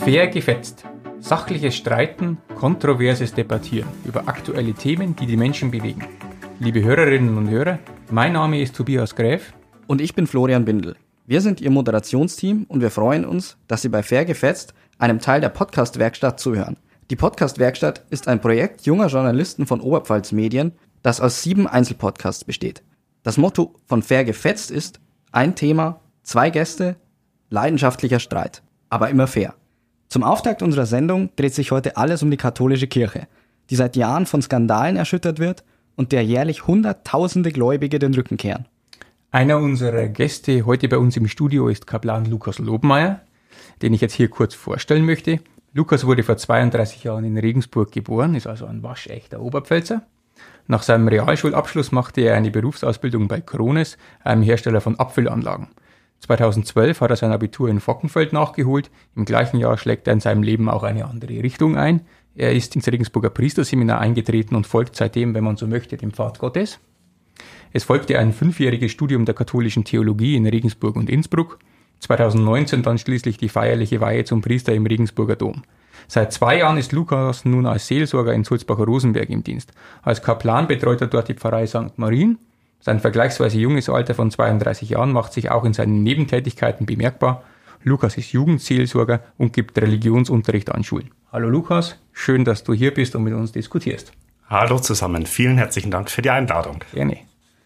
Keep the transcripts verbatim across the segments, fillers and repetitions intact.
Fair gefetzt. Sachliches Streiten, kontroverses Debattieren über aktuelle Themen, die die Menschen bewegen. Liebe Hörerinnen und Hörer, mein Name ist Tobias Gräf. Und ich bin Florian Bindel. Wir sind Ihr Moderationsteam und wir freuen uns, dass Sie bei Fair gefetzt, einem Teil der Podcast-Werkstatt, zuhören. Die Podcast-Werkstatt ist ein Projekt junger Journalisten von Oberpfalz Medien, das aus sieben Einzelpodcasts besteht. Das Motto von Fair gefetzt ist: ein Thema, zwei Gäste, leidenschaftlicher Streit, aber immer fair. Zum Auftakt unserer Sendung dreht sich heute alles um die katholische Kirche, die seit Jahren von Skandalen erschüttert wird und der jährlich Hunderttausende Gläubige den Rücken kehren. Einer unserer Gäste heute bei uns im Studio ist Kaplan Lukas Lobmeier, den ich jetzt hier kurz vorstellen möchte. Lukas wurde vor zweiunddreißig Jahren in Regensburg geboren, ist also ein waschechter Oberpfälzer. Nach seinem Realschulabschluss machte er eine Berufsausbildung bei Krones, einem Hersteller von Abfüllanlagen. zweitausendzwölf hat er sein Abitur in Vockenfeld nachgeholt. Im gleichen Jahr schlägt er in seinem Leben auch eine andere Richtung ein. Er ist ins Regensburger Priesterseminar eingetreten und folgt seitdem, wenn man so möchte, dem Pfad Gottes. Es folgte ein fünfjähriges Studium der katholischen Theologie in Regensburg und Innsbruck. zweitausendneunzehn dann schließlich die feierliche Weihe zum Priester im Regensburger Dom. Seit zwei Jahren ist Lukas nun als Seelsorger in Sulzbach-Rosenberg im Dienst. Als Kaplan betreut er dort die Pfarrei Sankt Marien. Sein vergleichsweise junges Alter von zweiunddreißig Jahren macht sich auch in seinen Nebentätigkeiten bemerkbar. Lukas ist Jugendseelsorger und gibt Religionsunterricht an Schulen. Hallo Lukas, schön, dass du hier bist und mit uns diskutierst. Hallo zusammen, vielen herzlichen Dank für die Einladung. Gerne.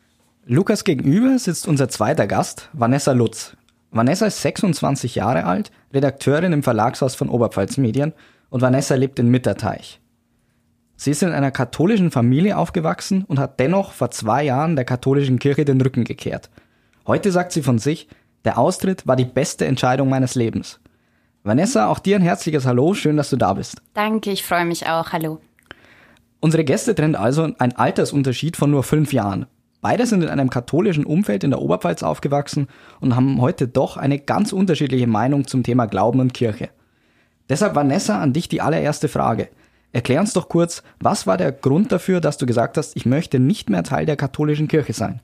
Lukas gegenüber sitzt unser zweiter Gast, Vanessa Lutz. Vanessa ist sechsundzwanzig Jahre alt, Redakteurin im Verlagshaus von Oberpfalz Medien, und Vanessa lebt in Mitterteich. Sie ist in einer katholischen Familie aufgewachsen und hat dennoch vor zwei Jahren der katholischen Kirche den Rücken gekehrt. Heute sagt sie von sich: Der Austritt war die beste Entscheidung meines Lebens. Vanessa, auch dir ein herzliches Hallo, schön, dass du da bist. Danke, ich freue mich auch, hallo. Unsere Gäste trennt also ein Altersunterschied von nur fünf Jahren. Beide sind in einem katholischen Umfeld in der Oberpfalz aufgewachsen und haben heute doch eine ganz unterschiedliche Meinung zum Thema Glauben und Kirche. Deshalb, Vanessa, an dich die allererste Frage. Erklär uns doch kurz, was war der Grund dafür, dass du gesagt hast, ich möchte nicht mehr Teil der katholischen Kirche sein?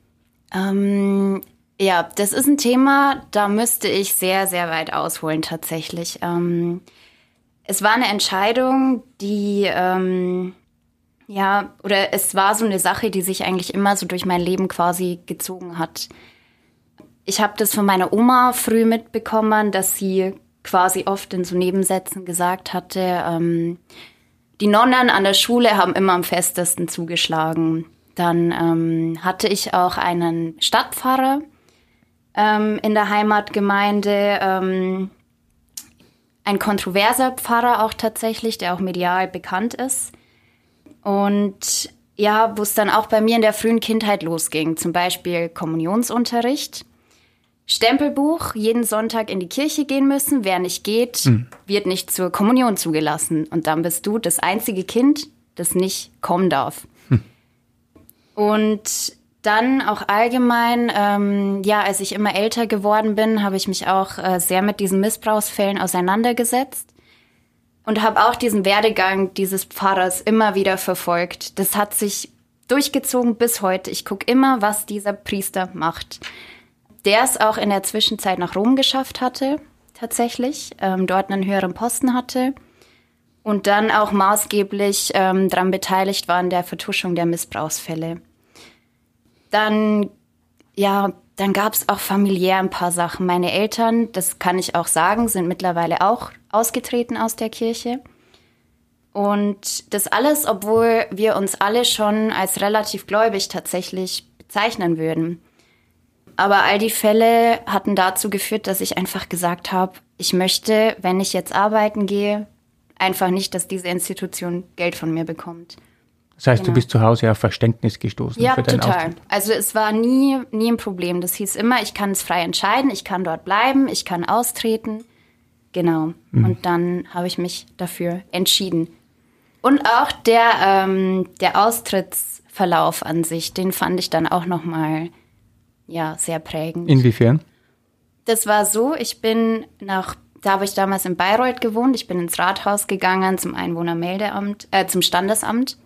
Ähm, ja, das ist ein Thema, da müsste ich sehr, sehr weit ausholen tatsächlich. Ähm, es war eine Entscheidung, die... Ähm, Ja, oder es war so eine Sache, die sich eigentlich immer so durch mein Leben quasi gezogen hat. Ich habe das von meiner Oma früh mitbekommen, dass sie quasi oft in so Nebensätzen gesagt hatte, ähm, die Nonnen an der Schule haben immer am festesten zugeschlagen. Dann ähm, hatte ich auch einen Stadtpfarrer ähm, in der Heimatgemeinde, ähm, ein kontroverser Pfarrer auch tatsächlich, der auch medial bekannt ist. Und ja, wo es dann auch bei mir in der frühen Kindheit losging, zum Beispiel Kommunionsunterricht, Stempelbuch, jeden Sonntag in die Kirche gehen müssen, wer nicht geht, hm. wird nicht zur Kommunion zugelassen. Und dann bist du das einzige Kind, das nicht kommen darf. Hm. Und dann auch allgemein, ähm, ja, als ich immer älter geworden bin, habe ich mich auch äh, sehr mit diesen Missbrauchsfällen auseinandergesetzt. Und habe auch diesen Werdegang dieses Pfarrers immer wieder verfolgt. Das hat sich durchgezogen bis heute. Ich gucke immer, was dieser Priester macht. Der es auch in der Zwischenzeit nach Rom geschafft hatte, tatsächlich. Ähm, dort einen höheren Posten hatte. Und dann auch maßgeblich ähm, daran beteiligt war an der Vertuschung der Missbrauchsfälle. Dann, ja, dann gab es auch familiär ein paar Sachen. Meine Eltern, das kann ich auch sagen, sind mittlerweile auch ausgetreten aus der Kirche. Und das alles, obwohl wir uns alle schon als relativ gläubig tatsächlich bezeichnen würden. Aber all die Fälle hatten dazu geführt, dass ich einfach gesagt habe, ich möchte, wenn ich jetzt arbeiten gehe, einfach nicht, dass diese Institution Geld von mir bekommt. Das heißt, Genau. Du bist zu Hause auf Verständnis gestoßen ja, für deinen total. Austritt. Also es war nie, nie ein Problem. Das hieß immer, ich kann es frei entscheiden, ich kann dort bleiben, ich kann austreten. Genau. Mhm. Und dann habe ich mich dafür entschieden. Und auch der, ähm, der Austrittsverlauf an sich, den fand ich dann auch nochmal ja, sehr prägend. Inwiefern? Das war so, ich bin nach, da habe ich damals in Bayreuth gewohnt, ich bin ins Rathaus gegangen zum Einwohnermeldeamt, äh, zum Standesamt.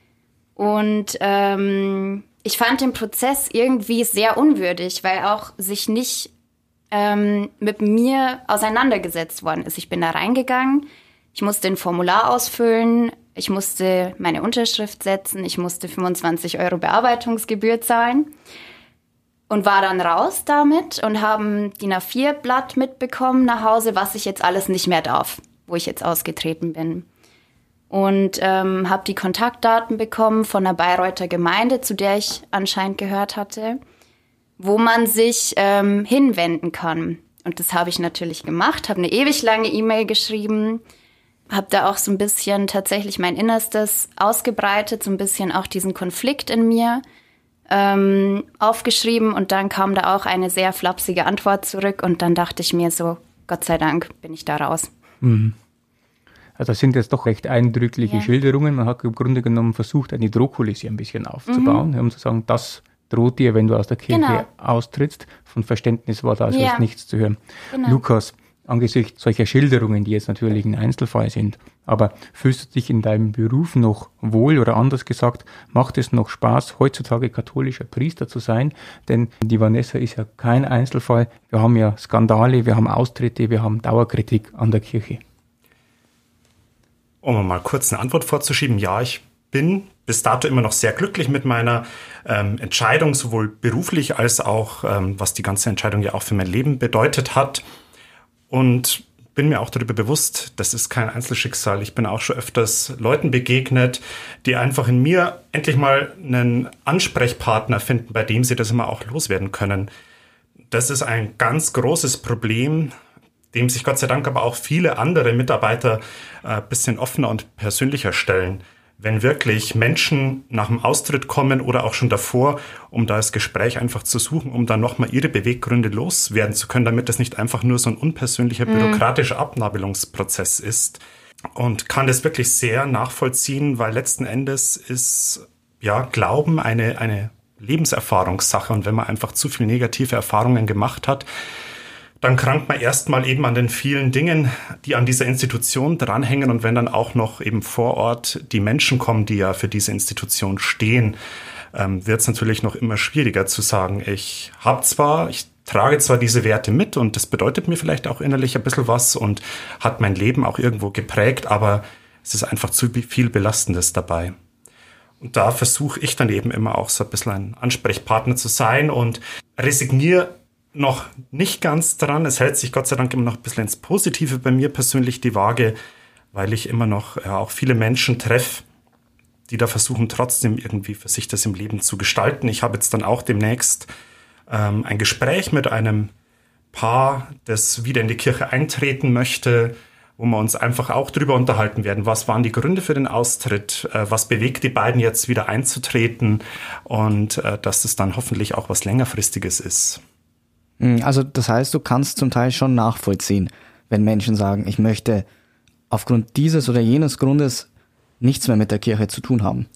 Und ähm, ich fand den Prozess irgendwie sehr unwürdig, weil auch sich nicht ähm, mit mir auseinandergesetzt worden ist. Ich bin da reingegangen, ich musste ein Formular ausfüllen, ich musste meine Unterschrift setzen, ich musste fünfundzwanzig Euro Bearbeitungsgebühr zahlen und war dann raus damit und habe ein D I N A vier Blatt mitbekommen nach Hause, was ich jetzt alles nicht mehr darf, wo ich jetzt ausgetreten bin. Und ähm, habe die Kontaktdaten bekommen von der Bayreuther Gemeinde, zu der ich anscheinend gehört hatte, wo man sich ähm, hinwenden kann. Und das habe ich natürlich gemacht, habe eine ewig lange E-Mail geschrieben, habe da auch so ein bisschen tatsächlich mein Innerstes ausgebreitet, so ein bisschen auch diesen Konflikt in mir ähm, aufgeschrieben. Und dann kam da auch eine sehr flapsige Antwort zurück. Und dann dachte ich mir so, Gott sei Dank bin ich da raus. Mhm. Also das sind jetzt doch recht eindrückliche ja. Schilderungen. Man hat im Grunde genommen versucht, eine Drohkulisse ein bisschen aufzubauen, mhm. um zu sagen, das droht dir, wenn du aus der Kirche genau. austrittst. Von Verständnis war da also ja. nichts zu hören. Genau. Lukas, angesichts solcher Schilderungen, die jetzt natürlich ein Einzelfall sind, aber fühlst du dich in deinem Beruf noch wohl oder anders gesagt, macht es noch Spaß, heutzutage katholischer Priester zu sein? Denn die Vanessa ist ja kein Einzelfall. Wir haben ja Skandale, wir haben Austritte, wir haben Dauerkritik an der Kirche. Um mal kurz eine Antwort vorzuschieben, ja, ich bin bis dato immer noch sehr glücklich mit meiner ähm, Entscheidung, sowohl beruflich als auch, ähm, was die ganze Entscheidung ja auch für mein Leben bedeutet hat. Und bin mir auch darüber bewusst, das ist kein Einzelschicksal. Ich bin auch schon öfters Leuten begegnet, die einfach in mir endlich mal einen Ansprechpartner finden, bei dem sie das immer auch loswerden können. Das ist ein ganz großes Problem, dem sich Gott sei Dank aber auch viele andere Mitarbeiter ein äh, bisschen offener und persönlicher stellen. Wenn wirklich Menschen nach dem Austritt kommen oder auch schon davor, um da das Gespräch einfach zu suchen, um dann nochmal ihre Beweggründe loswerden zu können, damit das nicht einfach nur so ein unpersönlicher, mhm. bürokratischer Abnabelungsprozess ist. Und kann das wirklich sehr nachvollziehen, weil letzten Endes ist ja Glauben eine, eine Lebenserfahrungssache. Und wenn man einfach zu viel negative Erfahrungen gemacht hat, dann krankt man erstmal eben an den vielen Dingen, die an dieser Institution dranhängen. Und wenn dann auch noch eben vor Ort die Menschen kommen, die ja für diese Institution stehen, ähm, wird es natürlich noch immer schwieriger zu sagen, ich habe zwar, ich trage zwar diese Werte mit und das bedeutet mir vielleicht auch innerlich ein bisschen was und hat mein Leben auch irgendwo geprägt, aber es ist einfach zu viel Belastendes dabei. Und da versuche ich dann eben immer auch so ein bisschen ein Ansprechpartner zu sein und resigniere noch nicht ganz dran. Es hält sich Gott sei Dank immer noch ein bisschen ins Positive bei mir persönlich die Waage, weil ich immer noch ja, auch viele Menschen treffe, die da versuchen trotzdem irgendwie für sich das im Leben zu gestalten. Ich habe jetzt dann auch demnächst ähm, ein Gespräch mit einem Paar, das wieder in die Kirche eintreten möchte, wo wir uns einfach auch drüber unterhalten werden, was waren die Gründe für den Austritt, äh, was bewegt die beiden jetzt wieder einzutreten und äh, dass es dann hoffentlich auch was längerfristiges ist. Also das heißt, du kannst zum Teil schon nachvollziehen, wenn Menschen sagen, ich möchte aufgrund dieses oder jenes Grundes nichts mehr mit der Kirche zu tun haben.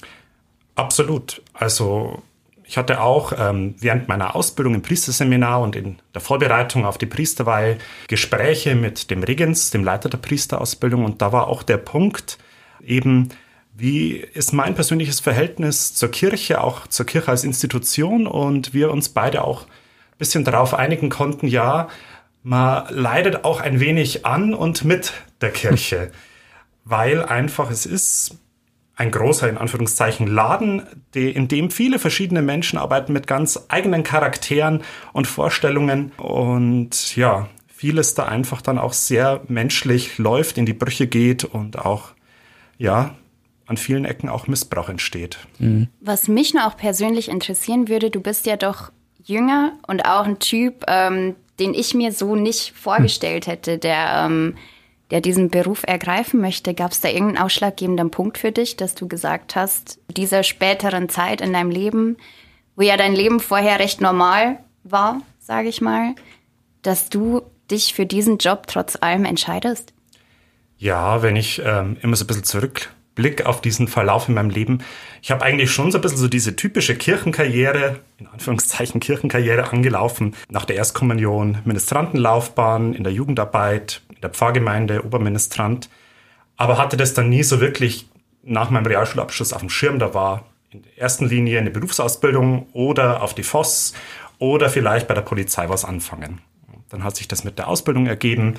Absolut. Also ich hatte auch ähm, während meiner Ausbildung im Priesterseminar und in der Vorbereitung auf die Priesterweihe Gespräche mit dem Regens, dem Leiter der Priesterausbildung. Und da war auch der Punkt eben, wie ist mein persönliches Verhältnis zur Kirche, auch zur Kirche als Institution, und wir uns beide auch bisschen darauf einigen konnten, ja, man leidet auch ein wenig an und mit der Kirche, weil einfach es ist ein großer, in Anführungszeichen, Laden, die, in dem viele verschiedene Menschen arbeiten mit ganz eigenen Charakteren und Vorstellungen und ja, vieles da einfach dann auch sehr menschlich läuft, in die Brüche geht und auch, ja, an vielen Ecken auch Missbrauch entsteht. Mhm. Was mich nur auch persönlich interessieren würde, du bist ja doch jünger und auch ein Typ, ähm, den ich mir so nicht vorgestellt hätte, der, ähm, der diesen Beruf ergreifen möchte. Gab es da irgendeinen ausschlaggebenden Punkt für dich, dass du gesagt hast, dieser späteren Zeit in deinem Leben, wo ja dein Leben vorher recht normal war, sage ich mal, dass du dich für diesen Job trotz allem entscheidest? Ja, wenn ich ähm, immer so ein bisschen zurück Blick auf diesen Verlauf in meinem Leben. Ich habe eigentlich schon so ein bisschen so diese typische Kirchenkarriere, in Anführungszeichen Kirchenkarriere angelaufen. Nach der Erstkommunion Ministrantenlaufbahn, in der Jugendarbeit, in der Pfarrgemeinde, Oberministrant. Aber hatte das dann nie so wirklich nach meinem Realschulabschluss auf dem Schirm. Da war in der ersten Linie eine Berufsausbildung oder auf die F O S oder vielleicht bei der Polizei was anfangen. Dann hat sich das mit der Ausbildung ergeben.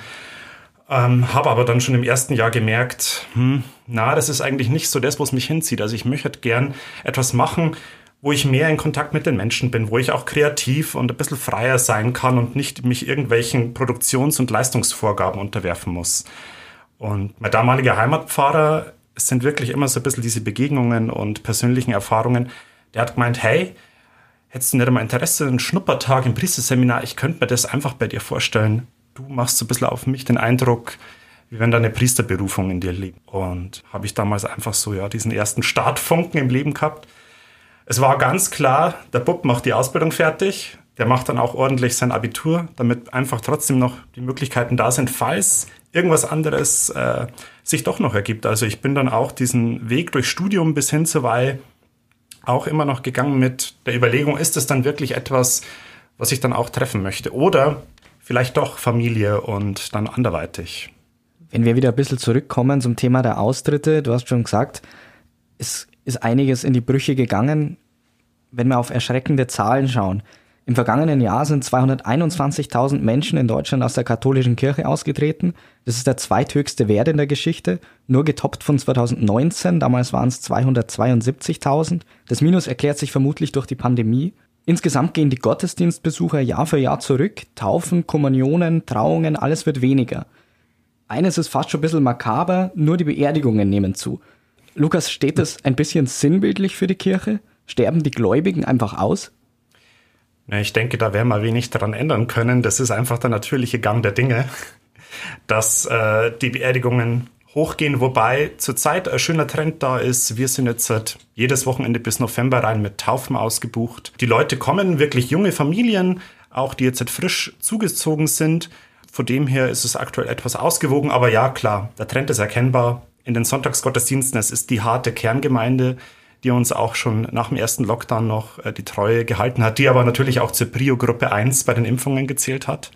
Ähm, habe aber dann schon im ersten Jahr gemerkt, hm, na, das ist eigentlich nicht so das, was mich hinzieht. Also ich möchte gern etwas machen, wo ich mehr in Kontakt mit den Menschen bin, wo ich auch kreativ und ein bisschen freier sein kann und nicht mich irgendwelchen Produktions- und Leistungsvorgaben unterwerfen muss. Und mein damaliger Heimatpfarrer, es sind wirklich immer so ein bisschen diese Begegnungen und persönlichen Erfahrungen, der hat gemeint, hey, hättest du nicht einmal Interesse, einen Schnuppertag im Priesterseminar, ich könnte mir das einfach bei dir vorstellen. Du machst so ein bisschen auf mich den Eindruck, wie wenn da eine Priesterberufung in dir liegt. Und habe ich damals einfach so ja diesen ersten Startfunken im Leben gehabt. Es war ganz klar, der Bub macht die Ausbildung fertig, der macht dann auch ordentlich sein Abitur, damit einfach trotzdem noch die Möglichkeiten da sind, falls irgendwas anderes äh, sich doch noch ergibt. Also ich bin dann auch diesen Weg durch Studium bis hin zur Weihe auch immer noch gegangen mit der Überlegung, ist es dann wirklich etwas, was ich dann auch treffen möchte? Oder vielleicht doch Familie und dann anderweitig. Wenn wir wieder ein bisschen zurückkommen zum Thema der Austritte, du hast schon gesagt, es ist einiges in die Brüche gegangen, wenn wir auf erschreckende Zahlen schauen. Im vergangenen Jahr sind zweihunderteinundzwanzigtausend Menschen in Deutschland aus der katholischen Kirche ausgetreten. Das ist der zweithöchste Wert in der Geschichte, nur getoppt von zweitausendneunzehn, damals waren es zweihundertzweiundsiebzigtausend. Das Minus erklärt sich vermutlich durch die Pandemie. Insgesamt gehen die Gottesdienstbesucher Jahr für Jahr zurück, Taufen, Kommunionen, Trauungen, alles wird weniger. Eines ist fast schon ein bisschen makaber, nur die Beerdigungen nehmen zu. Lukas, steht das ein bisschen sinnbildlich für die Kirche? Sterben die Gläubigen einfach aus? Ja, ich denke, da werden wir wenig daran ändern können. Das ist einfach der natürliche Gang der Dinge, dass äh, die Beerdigungen hochgehen, wobei zurzeit ein schöner Trend da ist. Wir sind jetzt seit jedes Wochenende bis November rein mit Taufen ausgebucht. Die Leute kommen, wirklich junge Familien, auch die jetzt frisch zugezogen sind. Von dem her ist es aktuell etwas ausgewogen, aber ja, klar, der Trend ist erkennbar. In den Sonntagsgottesdiensten, es ist die harte Kerngemeinde, die uns auch schon nach dem ersten Lockdown noch äh, die Treue gehalten hat, die aber natürlich auch zur Prio-Gruppe eins bei den Impfungen gezählt hat,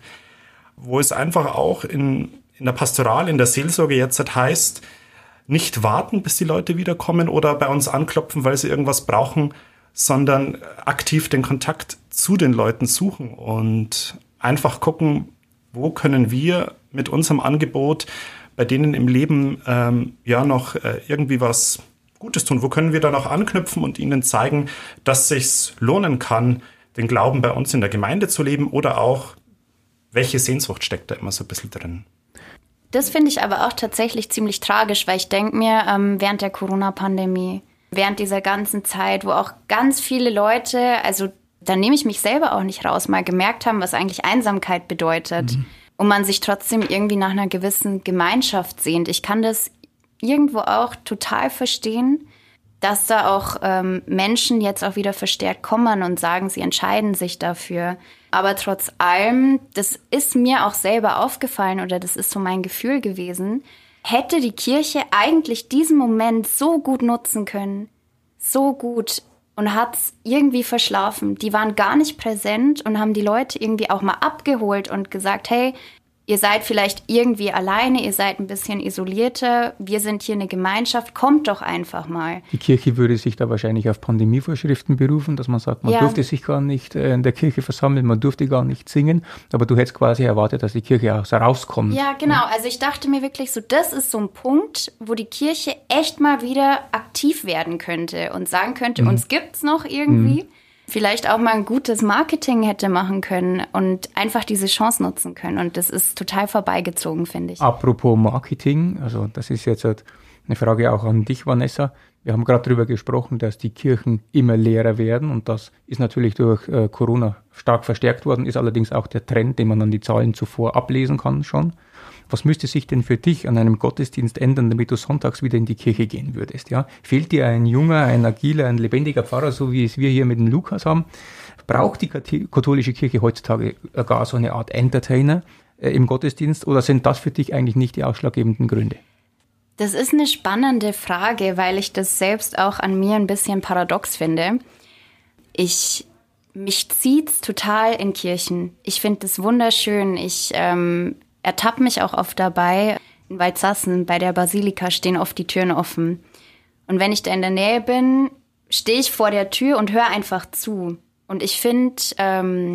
wo es einfach auch in, in der Pastoral, in der Seelsorge jetzt halt heißt, nicht warten, bis die Leute wiederkommen oder bei uns anklopfen, weil sie irgendwas brauchen, sondern aktiv den Kontakt zu den Leuten suchen und einfach gucken, wo können wir mit unserem Angebot bei denen im Leben ähm, ja noch äh, irgendwie was Gutes tun? Wo können wir da noch anknüpfen und ihnen zeigen, dass es sich lohnen kann, den Glauben bei uns in der Gemeinde zu leben oder auch, welche Sehnsucht steckt da immer so ein bisschen drin? Das finde ich aber auch tatsächlich ziemlich tragisch, weil ich denke mir, ähm, während der Corona-Pandemie, während dieser ganzen Zeit, wo auch ganz viele Leute, also da nehme ich mich selber auch nicht raus, mal gemerkt haben, was eigentlich Einsamkeit bedeutet. Mhm. Und man sich trotzdem irgendwie nach einer gewissen Gemeinschaft sehnt. Ich kann das irgendwo auch total verstehen, dass da auch ähm, Menschen jetzt auch wieder verstärkt kommen und sagen, sie entscheiden sich dafür. Aber trotz allem, das ist mir auch selber aufgefallen oder das ist so mein Gefühl gewesen, hätte die Kirche eigentlich diesen Moment so gut nutzen können, so gut, und hat es irgendwie verschlafen. Die waren gar nicht präsent und haben die Leute irgendwie auch mal abgeholt und gesagt, hey, ihr seid vielleicht irgendwie alleine, ihr seid ein bisschen isolierter, wir sind hier eine Gemeinschaft, kommt doch einfach mal. Die Kirche würde sich da wahrscheinlich auf Pandemievorschriften berufen, dass man sagt, man ja. durfte sich gar nicht in der Kirche versammeln, man durfte gar nicht singen, aber du hättest quasi erwartet, dass die Kirche auch so rauskommt. Ja, genau, also ich dachte mir wirklich so, das ist so ein Punkt, wo die Kirche echt mal wieder aktiv werden könnte und sagen könnte, mhm. uns gibt's noch irgendwie. Mhm. Vielleicht auch mal ein gutes Marketing hätte machen können und einfach diese Chance nutzen können. Und das ist total vorbeigezogen, finde ich. Apropos Marketing, also das ist jetzt halt eine Frage auch an dich, Vanessa. Wir haben gerade darüber gesprochen, dass die Kirchen immer leerer werden und das ist natürlich durch äh, Corona stark verstärkt worden, ist allerdings auch der Trend, den man an die Zahlen zuvor ablesen kann schon. Was müsste sich denn für dich an einem Gottesdienst ändern, damit du sonntags wieder in die Kirche gehen würdest? Ja? Fehlt dir ein junger, ein agiler, ein lebendiger Pfarrer, so wie es wir hier mit dem Lukas haben? Braucht die katholische Kirche heutzutage gar so eine Art Entertainer äh, im Gottesdienst oder sind das für dich eigentlich nicht die ausschlaggebenden Gründe? Das ist eine spannende Frage, weil ich das selbst auch an mir ein bisschen paradox finde. Ich, mich zieht's total in Kirchen. Ich finde das wunderschön. Ich ähm, ertappe mich auch oft dabei. In Waldsassen bei der Basilika stehen oft die Türen offen. Und wenn ich da in der Nähe bin, stehe ich vor der Tür und höre einfach zu. Und ich finde, ähm,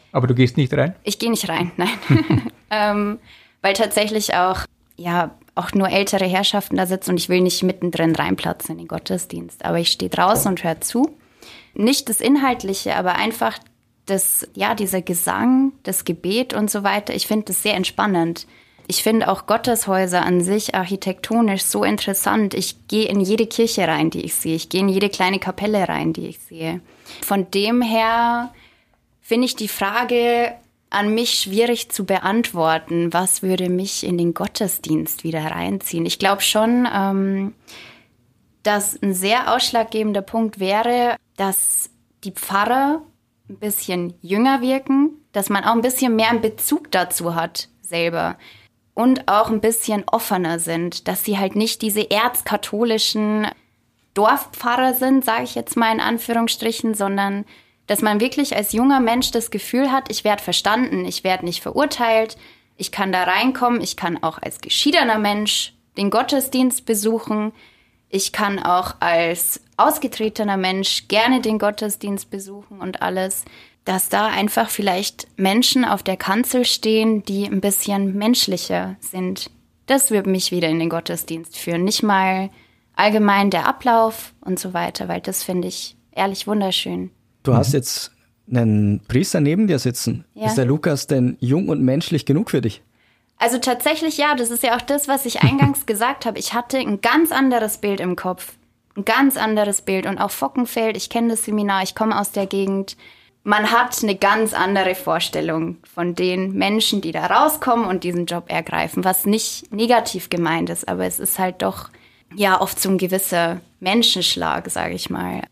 Aber du gehst nicht rein? Ich gehe nicht rein, nein. ähm, weil tatsächlich auch, ja, auch nur ältere Herrschaften da sitzen und ich will nicht mittendrin reinplatzen in den Gottesdienst. Aber ich stehe draußen und höre zu. Nicht das Inhaltliche, aber einfach das, ja, dieser Gesang, das Gebet und so weiter. Ich finde das sehr entspannend. Ich finde auch Gotteshäuser an sich architektonisch so interessant. Ich gehe in jede Kirche rein, die ich sehe. Ich gehe in jede kleine Kapelle rein, die ich sehe. Von dem her finde ich die Frage an mich schwierig zu beantworten. Was würde mich in den Gottesdienst wieder reinziehen? Ich glaube schon, ähm, dass ein sehr ausschlaggebender Punkt wäre, dass die Pfarrer ein bisschen jünger wirken, dass man auch ein bisschen mehr einen Bezug dazu hat selber und auch ein bisschen offener sind, dass sie halt nicht diese erzkatholischen Dorfpfarrer sind, sage ich jetzt mal in Anführungsstrichen, sondern dass man wirklich als junger Mensch das Gefühl hat, ich werde verstanden, ich werde nicht verurteilt, ich kann da reinkommen, ich kann auch als geschiedener Mensch den Gottesdienst besuchen, ich kann auch als ausgetretener Mensch gerne den Gottesdienst besuchen und alles, dass da einfach vielleicht Menschen auf der Kanzel stehen, die ein bisschen menschlicher sind. Das würde mich wieder in den Gottesdienst führen, nicht mal allgemein der Ablauf und so weiter, weil das finde ich ehrlich wunderschön. Du hast jetzt einen Priester neben dir sitzen. Ja. Ist der Lukas denn jung und menschlich genug für dich? Also tatsächlich ja, das ist ja auch das, was ich eingangs gesagt habe. Ich hatte ein ganz anderes Bild im Kopf. Ein ganz anderes Bild. Und auch Fockenfeld, ich kenne das Seminar, ich komme aus der Gegend. Man hat eine ganz andere Vorstellung von den Menschen, die da rauskommen und diesen Job ergreifen, was nicht negativ gemeint ist, aber es ist halt doch ja oft so ein gewisser Menschenschlag, sage ich mal.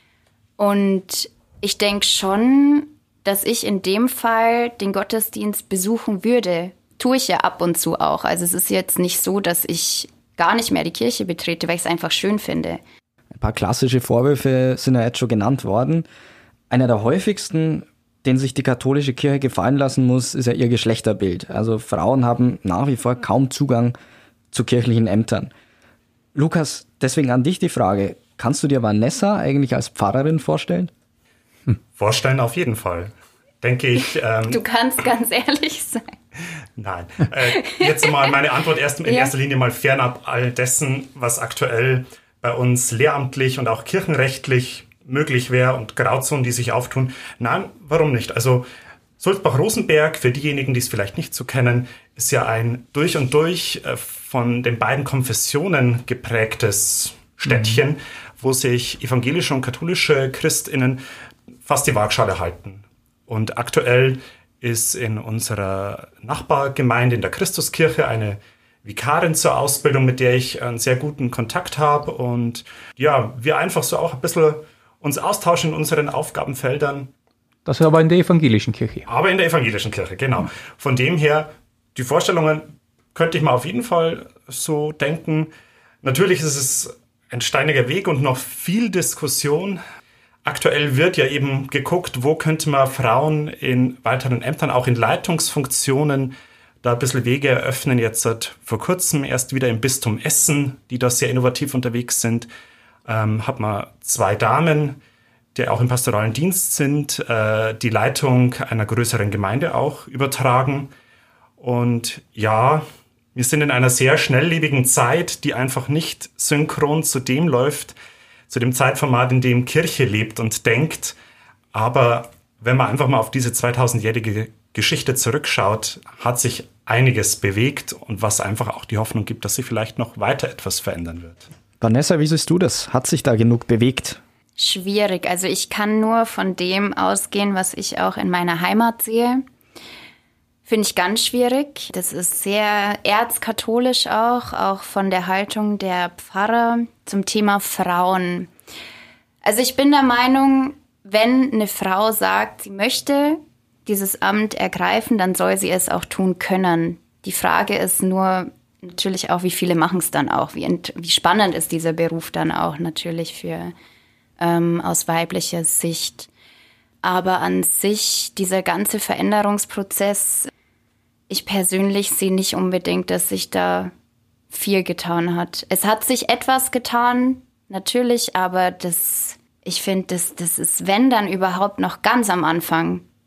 Und ich denke schon, dass ich in dem Fall den Gottesdienst besuchen würde. Tue ich ja ab und zu auch. Also es ist jetzt nicht so, dass ich gar nicht mehr die Kirche betrete, weil ich es einfach schön finde. Ein paar klassische Vorwürfe sind ja jetzt schon genannt worden. Einer der häufigsten, den sich die katholische Kirche gefallen lassen muss, ist ja ihr Geschlechterbild. Also Frauen haben nach wie vor kaum Zugang zu kirchlichen Ämtern. Lukas, deswegen an dich die Frage, kannst du dir Vanessa eigentlich als Pfarrerin vorstellen? Hm. Vorstellen auf jeden Fall, denke ich. Ähm, du kannst ganz ehrlich sein. Nein, äh, jetzt mal meine Antwort erst in ja. erster Linie mal fernab all dessen, was aktuell bei uns lehramtlich und auch kirchenrechtlich möglich wäre und Grauzonen, die sich auftun. Nein, warum nicht? Also Sulzbach-Rosenberg, für diejenigen, die es vielleicht nicht so kennen, ist ja ein durch und durch äh, von den beiden Konfessionen geprägtes Städtchen, mhm. wo sich evangelische und katholische ChristInnen fast die Waagschale halten. Und aktuell ist in unserer Nachbargemeinde in der Christuskirche eine Vikarin zur Ausbildung, mit der ich einen sehr guten Kontakt habe. Und ja, wir einfach so auch ein bisschen uns austauschen in unseren Aufgabenfeldern. Das ist aber in der evangelischen Kirche. Aber in der evangelischen Kirche, genau. Von dem her, die Vorstellungen könnte ich mir auf jeden Fall so denken. Natürlich ist es ein steiniger Weg und noch viel Diskussion. Aktuell wird ja eben geguckt, wo könnte man Frauen in weiteren Ämtern, auch in Leitungsfunktionen, da ein bisschen Wege eröffnen. Jetzt seit vor kurzem erst wieder im Bistum Essen, die da sehr innovativ unterwegs sind, ähm, hat man zwei Damen, die auch im pastoralen Dienst sind, äh, die Leitung einer größeren Gemeinde auch übertragen. Und ja, wir sind in einer sehr schnelllebigen Zeit, die einfach nicht synchron zu dem läuft, zu dem Zeitformat, in dem Kirche lebt und denkt. Aber wenn man einfach mal auf diese zweitausendjährige Geschichte zurückschaut, hat sich einiges bewegt und was einfach auch die Hoffnung gibt, dass sich vielleicht noch weiter etwas verändern wird. Vanessa, wie siehst du das? Hat sich da genug bewegt? Schwierig. Also ich kann nur von dem ausgehen, was ich auch in meiner Heimat sehe. Finde ich ganz schwierig. Das ist sehr erzkatholisch auch, auch von der Haltung der Pfarrer zum Thema Frauen. Also ich bin der Meinung, wenn eine Frau sagt, sie möchte dieses Amt ergreifen, dann soll sie es auch tun können. Die Frage ist nur natürlich auch, wie viele machen es dann auch. Wie, wie spannend ist dieser Beruf dann auch natürlich für ähm, aus weiblicher Sicht. Aber an sich, dieser ganze Veränderungsprozess, ich persönlich sehe nicht unbedingt, dass sich da viel getan hat. Es hat sich etwas getan, natürlich, aber das, ich finde, das, das ist, wenn dann überhaupt, noch ganz am Anfang.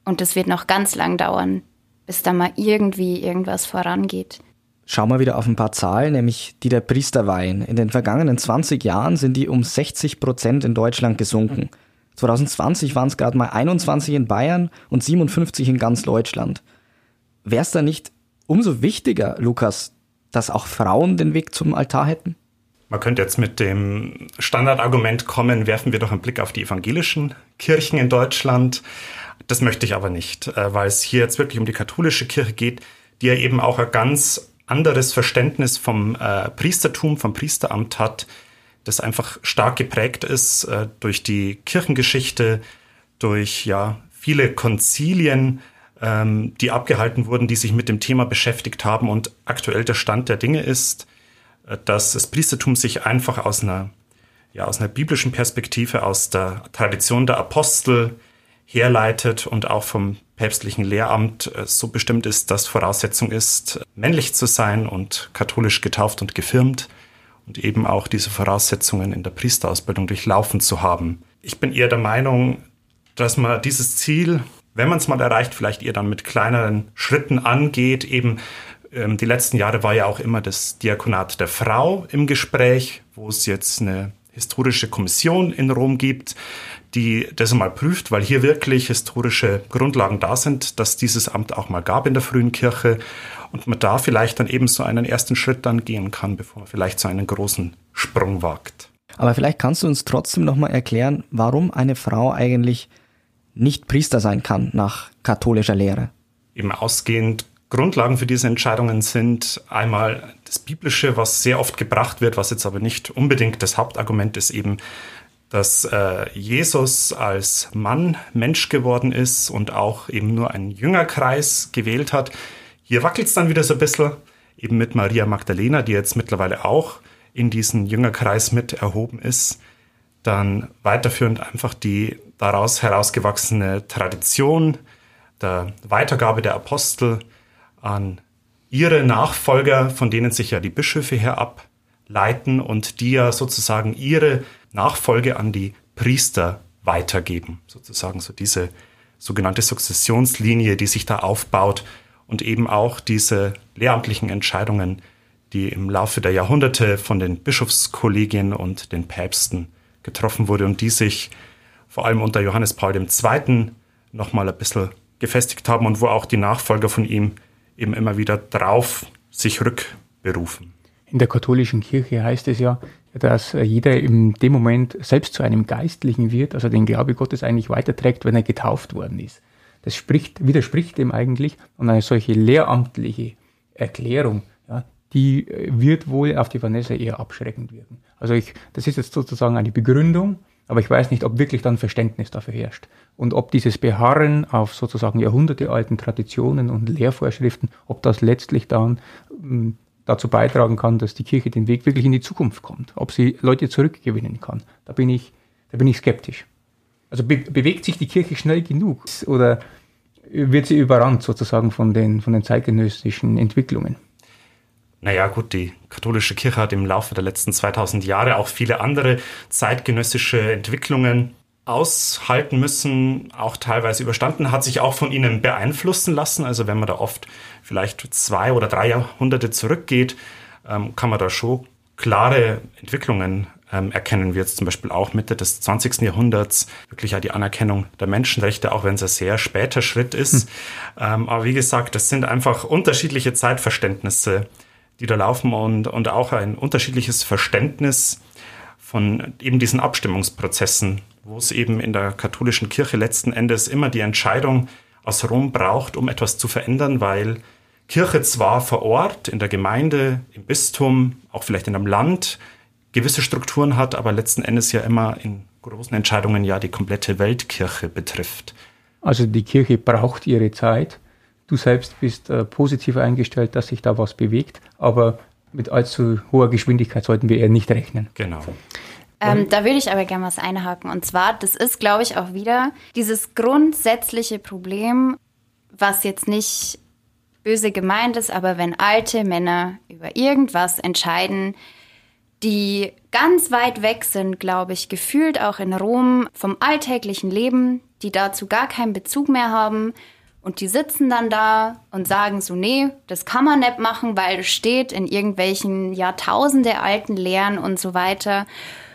Und das wird noch ganz lang dauern, bis da mal irgendwie irgendwas vorangeht. Schauen wir wieder auf ein paar Zahlen, nämlich die der Priesterweihen. In den vergangenen zwanzig Jahren sind die um sechzig Prozent in Deutschland gesunken. zwanzig zwanzig waren es gerade mal einundzwanzig in Bayern und siebenundfünfzig in ganz Deutschland. Wäre es da nicht umso wichtiger, Lukas, dass auch Frauen den Weg zum Altar hätten? Man könnte jetzt mit dem Standardargument kommen, werfen wir doch einen Blick auf die evangelischen Kirchen in Deutschland. Das möchte ich aber nicht, weil es hier jetzt wirklich um die katholische Kirche geht, die ja eben auch ein ganz anderes Verständnis vom äh, Priestertum, vom Priesteramt hat, das einfach stark geprägt ist äh, durch die Kirchengeschichte, durch ja viele Konzilien, ähm, die abgehalten wurden, die sich mit dem Thema beschäftigt haben. Und aktuell der Stand der Dinge ist, äh, dass das Priestertum sich einfach aus einer, ja, aus einer biblischen Perspektive, aus der Tradition der Apostel herleitet und auch vom päpstlichen Lehramt so bestimmt ist, dass Voraussetzung ist, männlich zu sein und katholisch getauft und gefirmt und eben auch diese Voraussetzungen in der Priesterausbildung durchlaufen zu haben. Ich bin eher der Meinung, dass man dieses Ziel, wenn man es mal erreicht, vielleicht eher dann mit kleineren Schritten angeht. Eben ähm, die letzten Jahre war ja auch immer das Diakonat der Frau im Gespräch, wo es jetzt eine historische Kommission in Rom gibt, die das mal prüft, weil hier wirklich historische Grundlagen da sind, dass dieses Amt auch mal gab in der frühen Kirche und man da vielleicht dann eben so einen ersten Schritt dann gehen kann, bevor man vielleicht so einen großen Sprung wagt. Aber vielleicht kannst du uns trotzdem nochmal erklären, warum eine Frau eigentlich nicht Priester sein kann nach katholischer Lehre. Eben ausgehend Grundlagen für diese Entscheidungen sind einmal das Biblische, was sehr oft gebracht wird, was jetzt aber nicht unbedingt das Hauptargument ist, eben dass äh, Jesus als Mann Mensch geworden ist und auch eben nur einen Jüngerkreis gewählt hat. Hier wackelt es dann wieder so ein bisschen, eben mit Maria Magdalena, die jetzt mittlerweile auch in diesen Jüngerkreis mit erhoben ist. Dann weiterführend einfach die daraus herausgewachsene Tradition der Weitergabe der Apostel an ihre Nachfolger, von denen sich ja die Bischöfe her ableiten und die ja sozusagen ihre Nachfolge an die Priester weitergeben. Sozusagen so diese sogenannte Sukzessionslinie, die sich da aufbaut und eben auch diese lehramtlichen Entscheidungen, die im Laufe der Jahrhunderte von den Bischofskollegien und den Päpsten getroffen wurde und die sich vor allem unter Johannes Paul der Zweite nochmal ein bisschen gefestigt haben und wo auch die Nachfolger von ihm eben immer wieder drauf sich rückberufen. In der katholischen Kirche heißt es ja, dass jeder in dem Moment selbst zu einem Geistlichen wird, also den Glaube Gottes eigentlich weiterträgt, wenn er getauft worden ist. Das spricht, widerspricht dem eigentlich und eine solche lehramtliche Erklärung, ja, die wird wohl auf die Vanessa eher abschreckend wirken. Also ich, das ist jetzt sozusagen eine Begründung, aber ich weiß nicht, ob wirklich dann Verständnis dafür herrscht. Und ob dieses Beharren auf sozusagen jahrhundertealten Traditionen und Lehrvorschriften, ob das letztlich dann mh, dazu beitragen kann, dass die Kirche den Weg wirklich in die Zukunft kommt. Ob sie Leute zurückgewinnen kann. Da bin ich, da bin ich skeptisch. Also be- bewegt sich die Kirche schnell genug? Oder wird sie überrannt sozusagen von den, von den zeitgenössischen Entwicklungen? Naja gut, die katholische Kirche hat im Laufe der letzten zweitausend Jahre auch viele andere zeitgenössische Entwicklungen aushalten müssen, auch teilweise überstanden, hat sich auch von ihnen beeinflussen lassen. Also wenn man da oft vielleicht zwei oder drei Jahrhunderte zurückgeht, ähm, kann man da schon klare Entwicklungen ähm, erkennen, wie jetzt zum Beispiel auch Mitte des zwanzigsten Jahrhunderts wirklich ja die Anerkennung der Menschenrechte, auch wenn es ein sehr später Schritt ist. Hm. Ähm, aber wie gesagt, das sind einfach unterschiedliche Zeitverständnisse, die da laufen und, und auch ein unterschiedliches Verständnis von eben diesen Abstimmungsprozessen, wo es eben in der katholischen Kirche letzten Endes immer die Entscheidung aus Rom braucht, um etwas zu verändern, weil Kirche zwar vor Ort, in der Gemeinde, im Bistum, auch vielleicht in einem Land gewisse Strukturen hat, aber letzten Endes ja immer in großen Entscheidungen ja die komplette Weltkirche betrifft. Also die Kirche braucht ihre Zeit. Du selbst bist äh, positiv eingestellt, dass sich da was bewegt, aber mit allzu hoher Geschwindigkeit sollten wir eher nicht rechnen. Genau. Ähm, da würde ich aber gerne was einhaken. Und zwar, das ist, glaube ich, auch wieder dieses grundsätzliche Problem, was jetzt nicht böse gemeint ist, aber wenn alte Männer über irgendwas entscheiden, die ganz weit weg sind, glaube ich, gefühlt auch in Rom vom alltäglichen Leben, die dazu gar keinen Bezug mehr haben. Und die sitzen dann da und sagen so, nee, das kann man nicht machen, weil es steht in irgendwelchen Jahrtausende alten Lehren und so weiter.